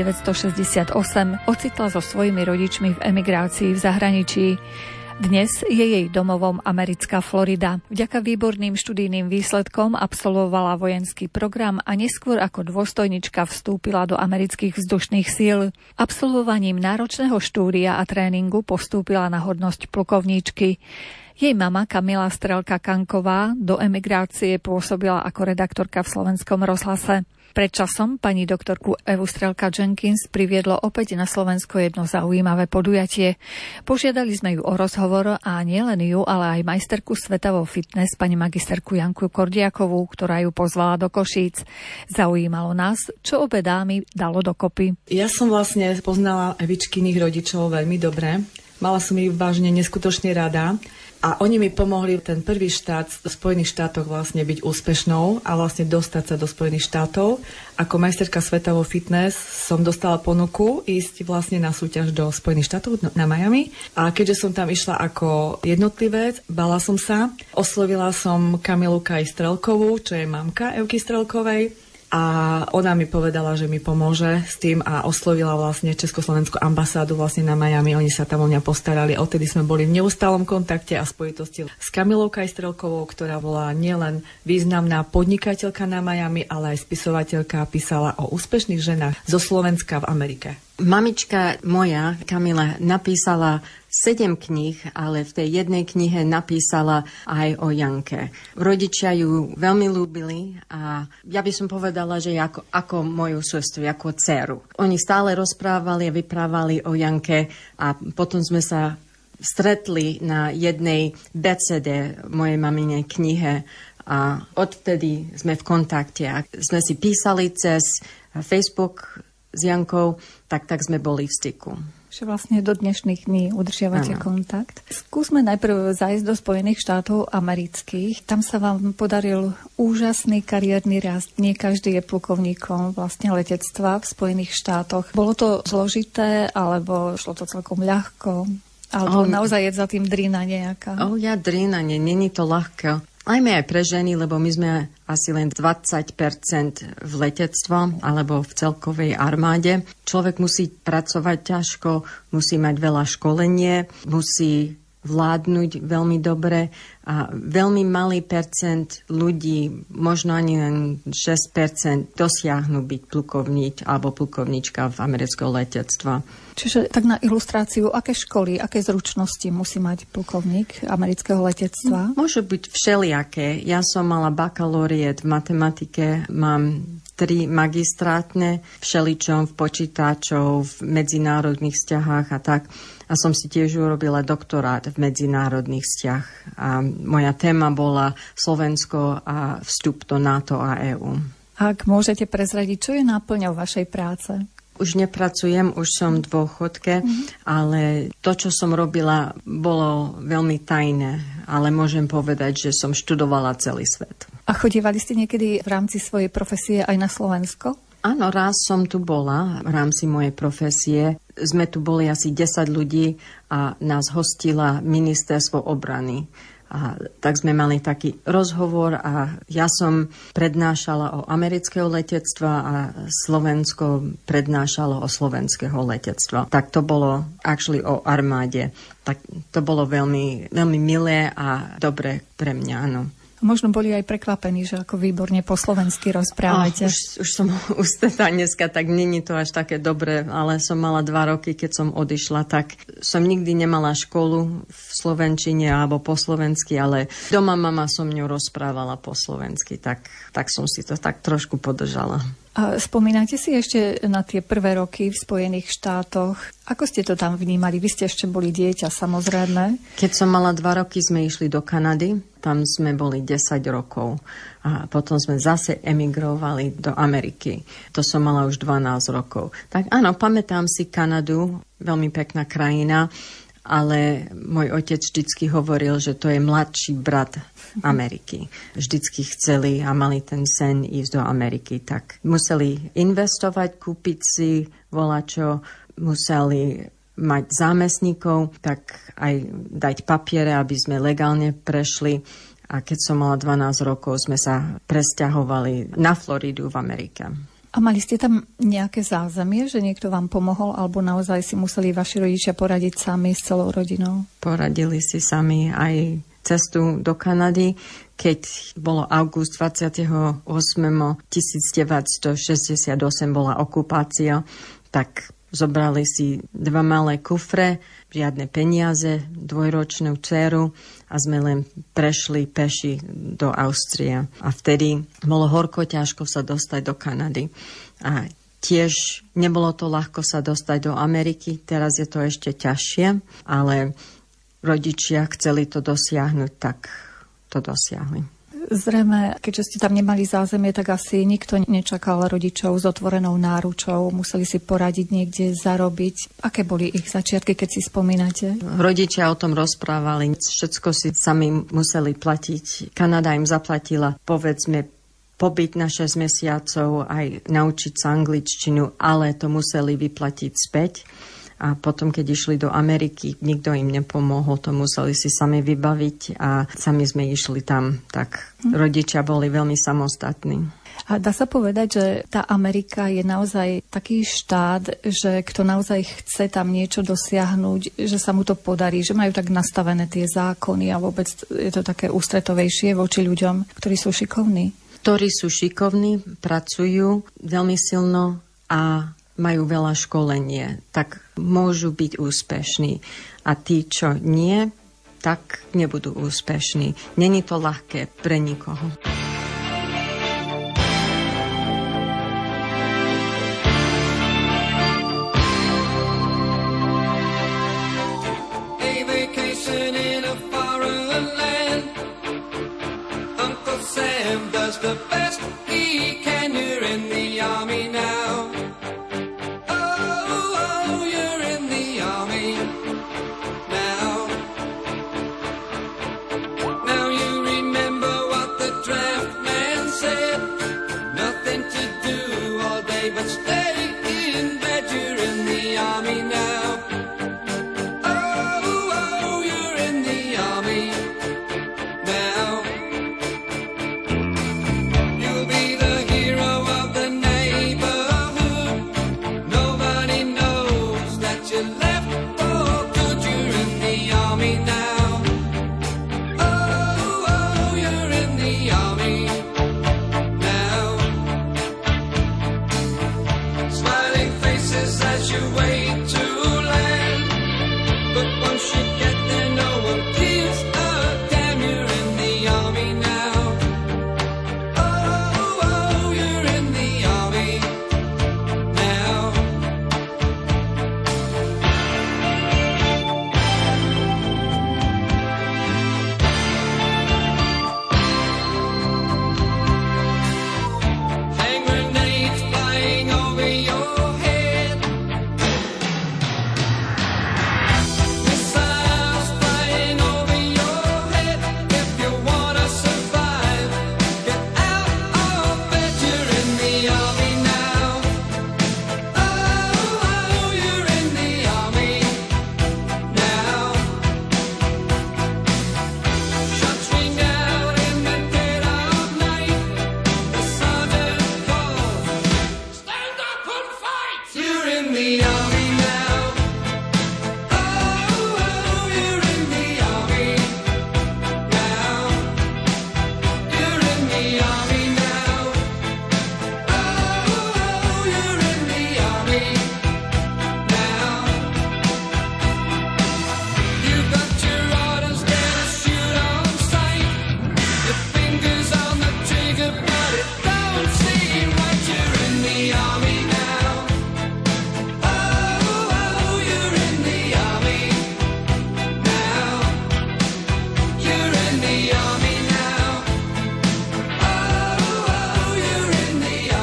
1968 ocitla so svojimi rodičmi v emigrácii v zahraničí. Dnes je jej domovom americká Florida. Vďaka výborným študijným výsledkom absolvovala vojenský program a neskôr ako dôstojnička vstúpila do amerických vzdušných síl. Absolvovaním náročného štúdia a tréningu postúpila na hodnosť plukovníčky. Jej mama Kamila Strelka-Kanková do emigrácie pôsobila ako redaktorka v Slovenskom rozhlase. Pred časom pani doktorku Evu Strelka-Jenkins priviedlo opäť na Slovensko jedno zaujímavé podujatie. Požiadali sme ju o rozhovor a nielen ju, ale aj majsterku sveta vo fitness, pani magisterku Janku Kordiakovú, ktorá ju pozvala do Košíc. Zaujímalo nás, čo obe dámy dalo dokopy. Ja som vlastne poznala Evičkyných rodičov veľmi dobre. Mala som ich vážne neskutočne rada. A oni mi pomohli ten prvý štát v Spojených štátoch vlastne byť úspešnou a vlastne dostať sa do Spojených štátov. Ako majsterka sveta vo fitness som dostala ponuku ísť vlastne na súťaž do Spojených štátov na Miami. A keďže som tam išla ako jednotlivec, bala som sa. Oslovila som Kamilu Kaj Strelkovú, čo je mamka Evky Strelkovej. A ona mi povedala, že mi pomôže s tým a oslovila vlastne Československú ambasádu vlastne na Miami. Oni sa tam o mňa postarali. Odtedy sme boli v neustálom kontakte a spojitosti s Kamilou Kajstrelkovou, ktorá bola nielen významná podnikateľka na Miami, ale aj spisovateľka, písala o úspešných ženách zo Slovenska v Amerike. Mamička moja, Kamila, napísala 7 kníh, ale v tej jednej knihe napísala aj o Janke. Rodičia ju veľmi ľúbili a ja by som povedala, že ako moju sestru, ako dceru. Oni stále rozprávali a vyprávali o Janke a potom sme sa stretli na jednej besede mojej maminej knihe a odvtedy sme v kontakte. A sme si písali cez Facebook s Jankou, tak sme boli v styku. Že vlastne do dnešných dní udržiavate kontakt. Skúsme najprv zájsť do Spojených štátov amerických. Tam sa vám podaril úžasný kariérny rast. Nie každý je plukovníkom vlastne letectva v Spojených štátoch. Bolo to zložité, alebo šlo to celkom ľahko? Alebo naozaj je za tým drina nejaká? Drina, není to ľahké. Ajme aj pre ženy, lebo my sme asi len 20% v letectve alebo v celkovej armáde. Človek musí pracovať ťažko, musí mať veľa školenie, musí vládnuť veľmi dobre a veľmi malý percent ľudí, možno ani len 6% dosiahnu byť plukovník alebo plukovníčka v amerického letectva. Čiže tak na ilustráciu, aké školy, aké zručnosti musí mať plukovník amerického letectva? Môže byť všelijaké. Ja som mala bakalóriet v matematike, mám 3 magistrátne, všeličom v počítačov, v medzinárodných vzťahách a tak. A som si tiež urobila doktorát v medzinárodných vzťah. A moja téma bola Slovensko a vstup do NATO a EÚ. Ak môžete prezradiť, čo je náplňou vašej práce? Už nepracujem, už som v dôchodke, ale to, čo som robila, bolo veľmi tajné. Ale môžem povedať, že som študovala celý svet. A chodívali ste niekedy v rámci svojej profesie aj na Slovensko? Áno, raz som tu bola v rámci mojej profesie. Sme tu boli asi 10 ľudí a nás hostila ministerstvo obrany. A tak sme mali taký rozhovor a ja som prednášala o amerického letectva a Slovensko prednášalo o slovenského letectva. Tak to bolo actually o armáde. Tak to bolo veľmi, veľmi milé a dobre pre mňa, áno. Možno boli aj prekvapení, že ako výborne po slovensky rozprávate. Už som ústretá dneska, tak není to až také dobré, ale som mala 2 roky, keď som odišla, tak som nikdy nemala školu v slovenčine alebo po slovensky, ale doma mama so mňou rozprávala po slovensky, tak som si to tak trošku podržala. A spomínate si ešte na tie prvé roky v Spojených štátoch? Ako ste to tam vnímali? Vy ste ešte boli dieťa, samozrejme. Keď som mala 2 roky, sme išli do Kanady. Tam sme boli 10 rokov. A potom sme zase emigrovali do Ameriky. To som mala už 12 rokov. Tak áno, pamätám si Kanadu, veľmi pekná krajina, ale môj otec vždycky hovoril, že to je mladší brat Ameriky. Vždycky chceli a mali ten sen ísť do Ameriky, tak museli investovať, kúpiť si volačo, museli mať zámestníkov, tak aj dať papiere, aby sme legálne prešli. A keď som mala 12 rokov, sme sa presťahovali na Floridu v Amerike. A mali ste tam nejaké zázemie, že niekto vám pomohol, alebo naozaj si museli vaši rodičia poradiť sami s celou rodinou? Poradili si sami aj cestu do Kanady. Keď bolo august 28. 1968 bola okupácia, tak zobrali si 2 malé kufre, žiadne peniaze, 2-ročnú dceru a sme len prešli peši do Austrie. A vtedy bolo horko, ťažko sa dostať do Kanady. A tiež nebolo to ľahko sa dostať do Ameriky, teraz je to ešte ťažšie, ale rodičia chceli to dosiahnuť, tak to dosiahli. Zrejme, keďže ste tam nemali zázemie, tak asi nikto nečakal rodičov s otvorenou náručou. Museli si poradiť niekde, zarobiť. Aké boli ich začiatky, keď si spomínate? Rodičia o tom rozprávali. Všetko si sami museli platiť. Kanada im zaplatila, povedzme, pobyt na 6 mesiacov, aj naučiť sa angličtinu, ale to museli vyplatiť späť. A potom, keď išli do Ameriky, nikto im nepomohol, to museli si sami vybaviť a sami sme išli tam. Tak rodičia boli veľmi samostatní. A dá sa povedať, že tá Amerika je naozaj taký štát, že kto naozaj chce tam niečo dosiahnuť, že sa mu to podarí, že majú tak nastavené tie zákony a vôbec je to také ústretovejšie voči ľuďom, ktorí sú šikovní. Ktorí sú šikovní, pracujú veľmi silno a majú veľa školenie, tak môžu byť úspešní. A tí, čo nie, tak nebudú úspešní. Není to ľahké pre nikoho.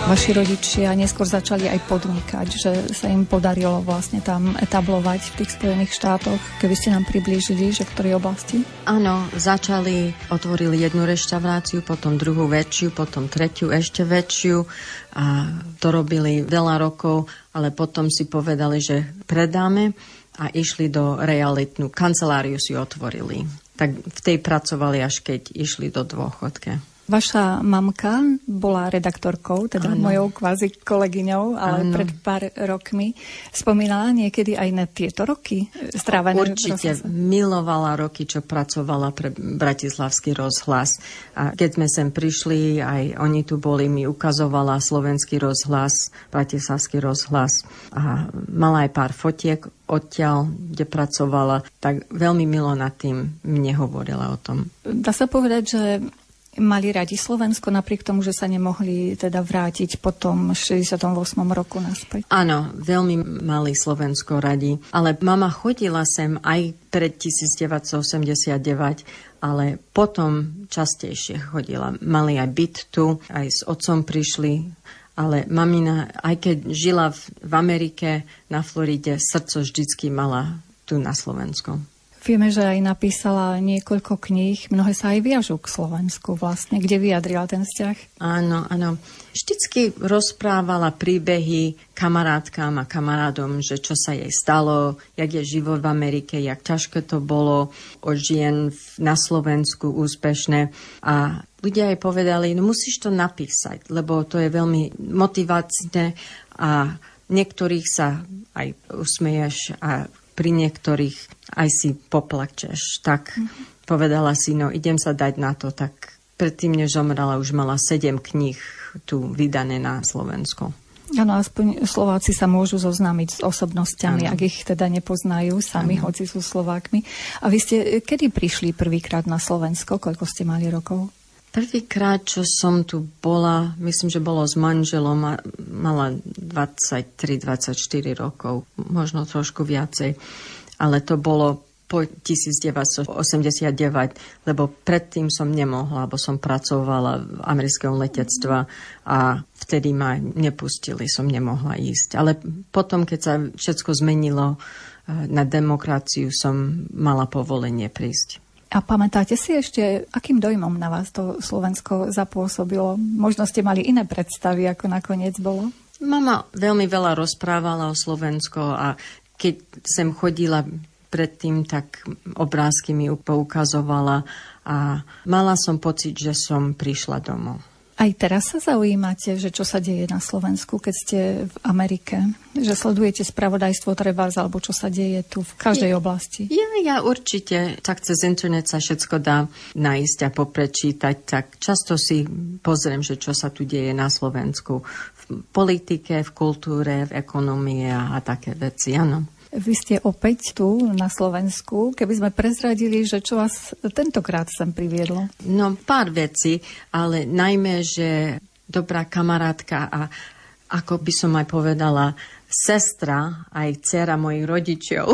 Vaši rodičia neskôr začali aj podnikať, že sa im podarilo vlastne tam etablovať v tých Spojených štátoch. Keby ste nám priblížili, že v ktorej oblasti? Áno, otvorili jednu reštauráciu, potom druhú väčšiu, potom tretiu ešte väčšiu a to robili veľa rokov, ale potom si povedali, že predáme a išli do realitnú kanceláriu si otvorili. Tak v tej pracovali, až keď išli do dôchodke. Vaša mamka bola redaktorkou, teda mojou kvázi kolegyňou, ale pred pár rokmi spomínala niekedy aj na tieto roky strávené. Určite milovala roky, čo pracovala pre Bratislavský rozhlas. A keď sme sem prišli, aj oni tu boli, mi ukazovala Slovenský rozhlas, Bratislavský rozhlas a mala aj pár fotiek odtiaľ, kde pracovala, tak veľmi milo nad tým mne hovorila o tom. Dá sa povedať, že mali radi Slovensko, napriek tomu, že sa nemohli teda vrátiť po tom 68. roku naspäť? Áno, veľmi mali Slovensko radi, ale mama chodila sem aj pred 1989, ale potom častejšie chodila. Mali aj byt tu, aj s otcom prišli, ale mamina, aj keď žila v Amerike, na Floride, srdco vždycky mala tu na Slovensku. Vieme, že aj napísala niekoľko kníh, mnohé sa aj viažú k Slovensku vlastne, kde vyjadrila ten vzťah. Áno, áno. Vždycky rozprávala príbehy kamarátkám a kamarádom, že čo sa jej stalo, jak je život v Amerike, jak ťažké to bolo od žien na Slovensku úspešné. A ľudia jej povedali, no musíš to napísať, lebo to je veľmi motivačné a niektorých sa aj usmeješ a pri niektorých aj si poplačeš. Tak povedala si, no idem sa dať na to. Tak predtým, než zomrela, už mala 7 kníh tu vydané na Slovensku. Áno, aspoň Slováci sa môžu zoznámiť s osobnostiami, ak ich teda nepoznajú sami, hoci sú Slovákmi. A vy ste kedy prišli prvýkrát na Slovensko? Koľko ste mali rokov? Prvýkrát, čo som tu bola, myslím, že bolo s manželom, mala 23-24 rokov, možno trošku viacej. Ale to bolo po 1989, lebo predtým som nemohla, lebo som pracovala v americkom letectve a vtedy ma nepustili, som nemohla ísť. Ale potom, keď sa všetko zmenilo na demokraciu, som mala povolenie prísť. A pamätáte si ešte, akým dojmom na vás to Slovensko zapôsobilo? Možno ste mali iné predstavy, ako nakoniec bolo? Mama veľmi veľa rozprávala o Slovensku a keď sem chodila predtým, tak obrázky mi poukazovala a mala som pocit, že som prišla domov. Aj teraz sa zaujímate, že čo sa deje na Slovensku, keď ste v Amerike? Že sledujete spravodajstvo trebárs, alebo čo sa deje tu v každej oblasti? Ja určite. Tak cez internet sa všetko dá nájsť a poprečítať. Tak často si pozriem, že čo sa tu deje na Slovensku. V politike, v kultúre, v ekonomii a také veci, áno. Vy ste opäť tu na Slovensku. Keby sme prezradili, že čo vás tentokrát sem priviedlo? No, pár vecí, ale najmä, že dobrá kamarátka a ako by som aj povedala, sestra, aj dcera mojich rodičov,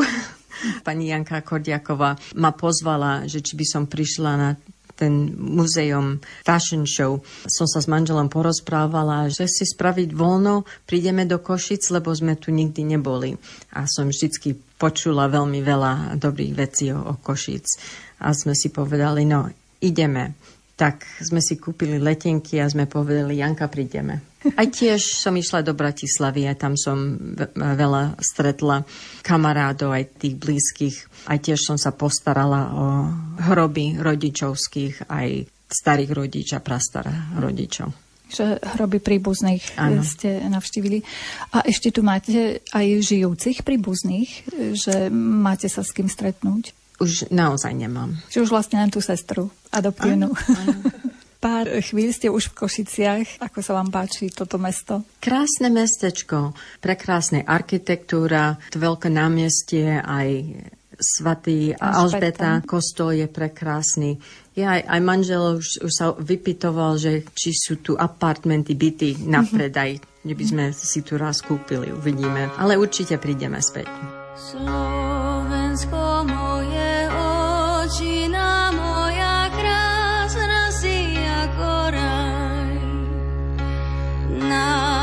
pani Janka Kordiaková, ma pozvala, že či by som prišla na ten muzeum fashion show. Som sa s manželom porozprávala, že si spraviť voľno, prídeme do Košic, lebo sme tu nikdy neboli. A som vždycky počula veľmi veľa dobrých vecí o Košic. A sme si povedali, no ideme. Tak sme si kúpili letenky a sme povedali, Janka, prídeme. Aj tiež som išla do Bratislavy a tam som veľa stretla kamarádov, aj tých blízkych. Aj tiež som sa postarala o hroby rodičovských, aj starých rodičov a prastarých rodičov. Že hroby príbuzných ste navštívili. A ešte tu máte aj žijúcich príbuzných, že máte sa s kým stretnúť? Už naozaj nemám. Čiže už vlastne len tú sestru adoptívnu. Pár chvíľ ste už v Košiciach. Ako sa vám páči toto mesto? Krásne mestečko, prekrásne architektúra, veľké námestie, aj svätý Alžbeta, kostol je prekrásny. Aj manžel už sa vypytoval, že či sú tu apartmenty, byty na predaj, že by sme si tu raz kúpili, uvidíme. Ale určite prídeme späť. Slovensko moje, očina moja, krásna si ako raj.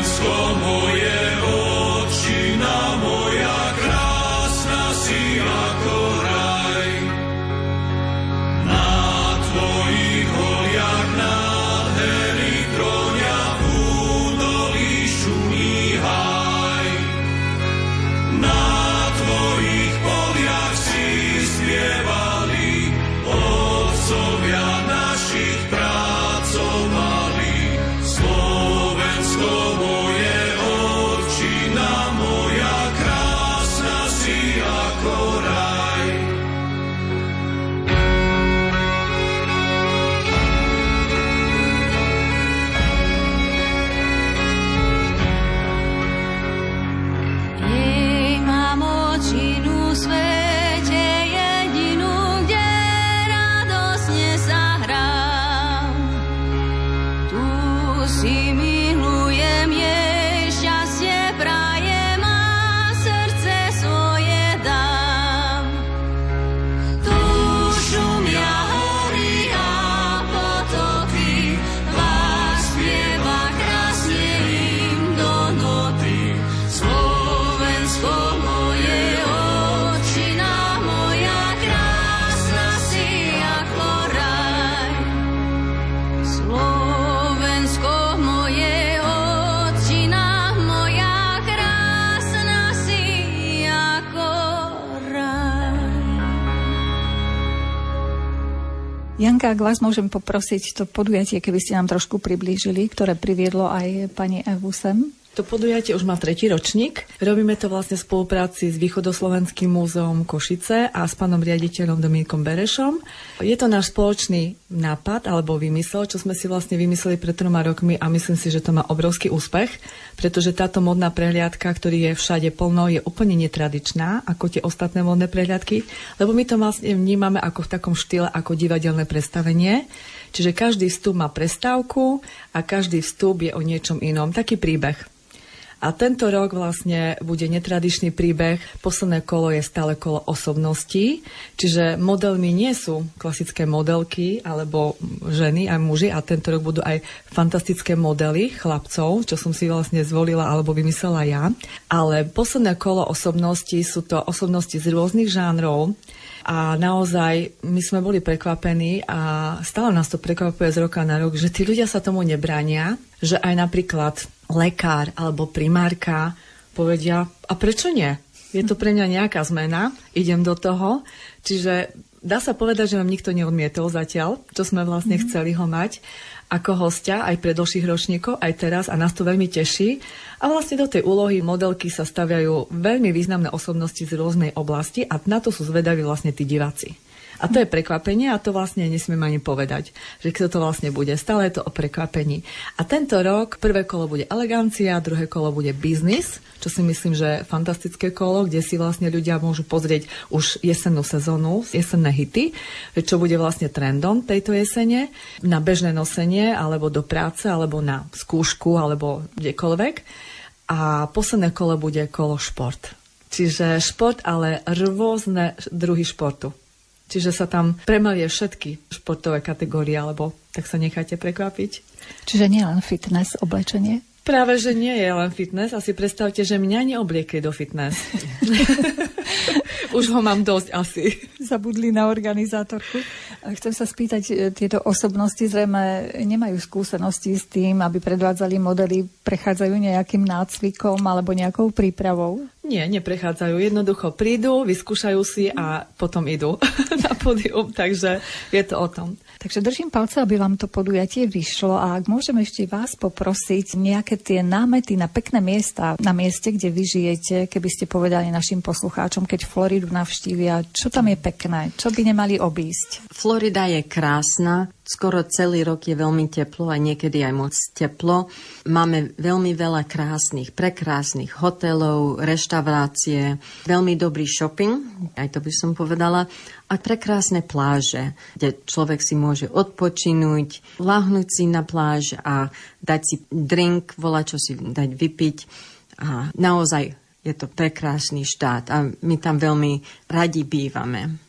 Slovensko moje, otčina moja, krásna si ako raj. Na tvojich holiach nádherný tróňa v údolí šumí háj. Na tvojich poliach si spievali, otcovia našich pracovali. Slovensko moje, otčina moja, krásna si ako raj. Jej mám očinu svete jedinú, kde radosne sa hrám. Tu si milujem, jej šťastie prajem a srdce svoje dám. Tu šumia hory a potoky, vás spieva krásne im do noty. Slovensko moje, otčina moja, krásna si ako raj. Slovensko moje, otčina moja, krásna si ako raj. Janka, ak vás môžem poprosiť to podujatie, keby ste nám trošku priblížili, ktoré priviedlo aj pani Evu sem. To podujatie už má 3. ročník. Robíme to vlastne v spolupráci s Východoslovenským múzeom Košice a s pánom riaditeľom Dominikom Berešom. Je to náš spoločný nápad alebo vymysel, čo sme si vlastne vymysleli pred 3 rokmi a myslím si, že to má obrovský úspech, pretože táto modná prehliadka, ktorý je všade plno, je úplne netradičná ako tie ostatné modné prehliadky, lebo my to vlastne vnímame ako v takom štýle ako divadelné predstavenie. Čiže každý vstup má prestávku a každý vstup je o niečom inom. Taký príbeh. A tento rok vlastne bude netradičný príbeh. Posledné kolo je stále kolo osobností, čiže modelmi nie sú klasické modelky alebo ženy aj muži a tento rok budú aj fantastické modely chlapcov, čo som si vlastne zvolila alebo vymyslela ja. Ale posledné kolo osobností sú to osobnosti z rôznych žánrov. A naozaj my sme boli prekvapení a stále nás to prekvapuje z roka na rok, že tí ľudia sa tomu nebránia, že aj napríklad lekár alebo primárka povedia, a prečo nie? Je to pre mňa nejaká zmena, idem do toho. Čiže dá sa povedať, že nám nikto neodmietol zatiaľ, čo sme vlastne chceli ho mať ako hostia aj pre dlhších ročníkov, aj teraz a nás to veľmi teší. A vlastne do tej úlohy modelky sa staviajú veľmi významné osobnosti z rôznej oblasti a na to sú zvedaví vlastne tí diváci. A to je prekvapenie a to vlastne nesmiem ani povedať, že kto to vlastne bude. Stále je to o prekvapení. A tento rok prvé kolo bude elegancia, druhé kolo bude biznis, čo si myslím, že je fantastické kolo, kde si vlastne ľudia môžu pozrieť už jesennú sezónu, jesenné hity, čo bude vlastne trendom tejto jesene, na bežné nosenie, alebo do práce, alebo na skúšku, alebo kdekoľvek. A posledné kolo bude kolo šport. Čiže šport, ale rôzne druhy športu. Čiže sa tam premalie všetky športové kategórie, alebo tak sa necháte prekvapiť. Čiže nie len fitness, oblečenie? Práve, že nie je len fitness. A si predstavte, že mňa neobliekli do fitness. Už ho mám dosť asi. Zabudli na organizátorku. Chcem sa spýtať, tieto osobnosti zrejme nemajú skúsenosti s tým, aby predvádzali modely, prechádzajú nejakým nácvikom alebo nejakou prípravou? Nie, neprechádzajú. Jednoducho prídu, vyskúšajú si a potom idú na pódium, takže je to o tom. Takže držím palce, aby vám to podujatie vyšlo a ak môžem ešte vás poprosiť nejaké tie námety na pekné miesta, na mieste, kde vy žijete, keby ste povedali našim poslucháčom, keď Floridu navštívia, čo tam je pekné, čo by nemali obísť? Florida je krásna, skoro celý rok je veľmi teplo a niekedy aj moc teplo. Máme veľmi veľa prekrásnych hotelov, reštaurácie, veľmi dobrý shopping, aj to by som povedala, a prekrásne pláže, kde človek si môže odpočinúť, láhnuť si na pláž a dať si drink, volačo si dať vypiť. A naozaj je to prekrásny štát a my tam veľmi radi bývame.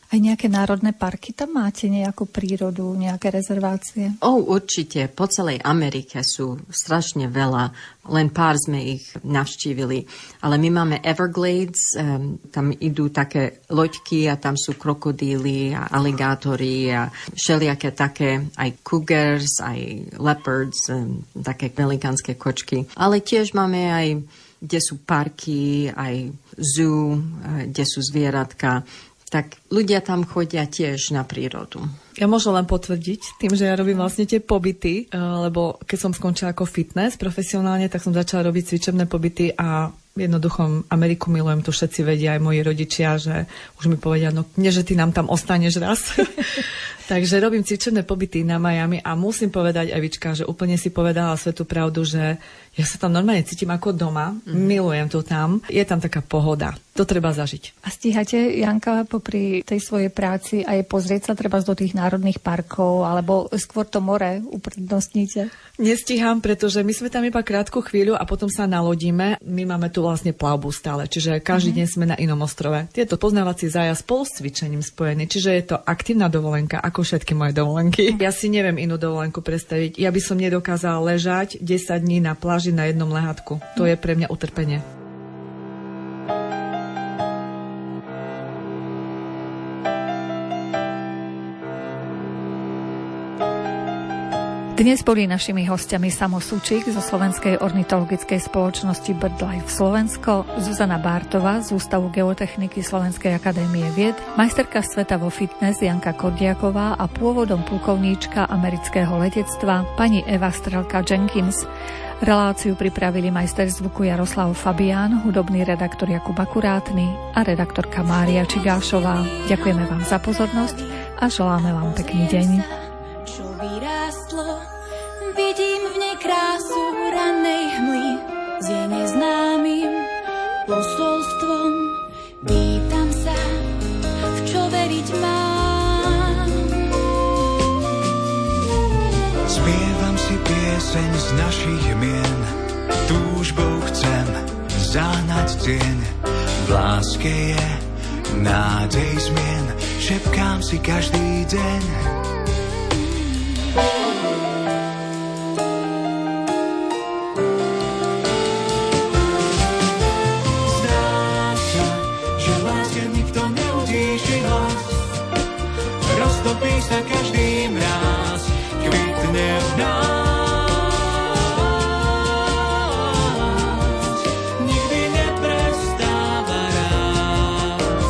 Aj nejaké národné parky tam máte, nejakú prírodu, nejaké rezervácie? Určite. Po celej Amerike sú strašne veľa. Len pár sme ich navštívili. Ale my máme Everglades, tam idú také loďky a tam sú krokodíly a aligátory a všelijaké také, aj cougars, aj leopards, také velikánske kočky. Ale tiež máme aj, kde sú parky, aj zoo, kde sú zvieratka. Tak ľudia tam chodia tiež na prírodu. Ja môžem len potvrdiť tým, že ja robím vlastne tie pobyty, lebo keď som skončila ako fitness profesionálne, tak som začala robiť cvičebné pobyty a jednoducho Ameriku milujem, to všetci vedia, aj moji rodičia, že už mi povedia, no nie, že ty nám tam ostaneš raz. Takže robím cvičebné pobyty na Miami a musím povedať, Evička, že úplne si povedala svetú pravdu, že ja sa tam normálne cítim ako doma, milujem to tam, je tam taká pohoda. To treba zažiť. A stíhate, Janka, popri tej svojej práci aj pozrieť sa treba do tých národných parkov, alebo skôr to more uprednostníte? Nestíham, pretože my sme tam iba krátku chvíľu a potom sa nalodíme. My máme tu vlastne plavbu stále, čiže každý deň sme na inom ostrove. Tieto poznávací zájazd spolu s cvičením spojený, čiže je to aktívna dovolenka, ako všetky moje dovolenky. Ja si neviem inú dovolenku predstaviť. Ja by som nedokázala ležať 10 dní na pláži na jednom lehátku. To je pre mňa utrpenie. Dnes boli našimi hostiami Samo Sučík zo Slovenskej ornitologickej spoločnosti BirdLife Slovensko, Zuzana Bártová z Ústavu geotechniky Slovenskej akadémie vied, majsterka sveta vo fitness Janka Kordiaková a pôvodom plukovníčka amerického letectva pani Eva Strelka-Jenkins. Reláciu pripravili majster zvuku Jaroslav Fabián, hudobný redaktor Jakub Akurátny a redaktorka Mária Čigášová. Ďakujeme vám za pozornosť a želáme vám pekný deň. Vidím v nej krásu rannej hmly s jej neznámym posolstvom. Pýtam sa, v čo veriť mám. Spievam si pieseň z našich mien, túžbou chcem zahnať deň. V láske je nádej zmien, šepkám si každý deň. Roztopí sa každý mráz, kvitne v nás, nikdy neprestáva rásť.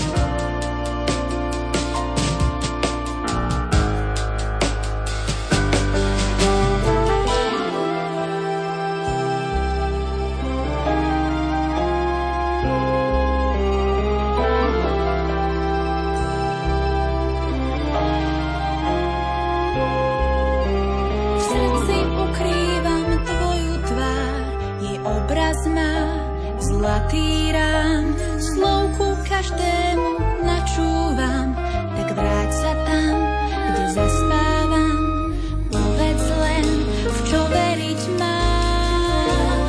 Zlatý rám, slovku každému načúvam, tak vráť sa tam, kde zaspávam. Povedz len, v čo veriť mám.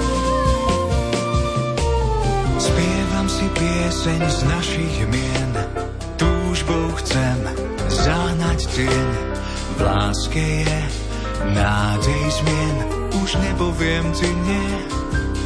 Spievam si pieseň z našich mien, túžbou chcem zahnať deň. V láske je nádej zmien, už nepoviem ti nie.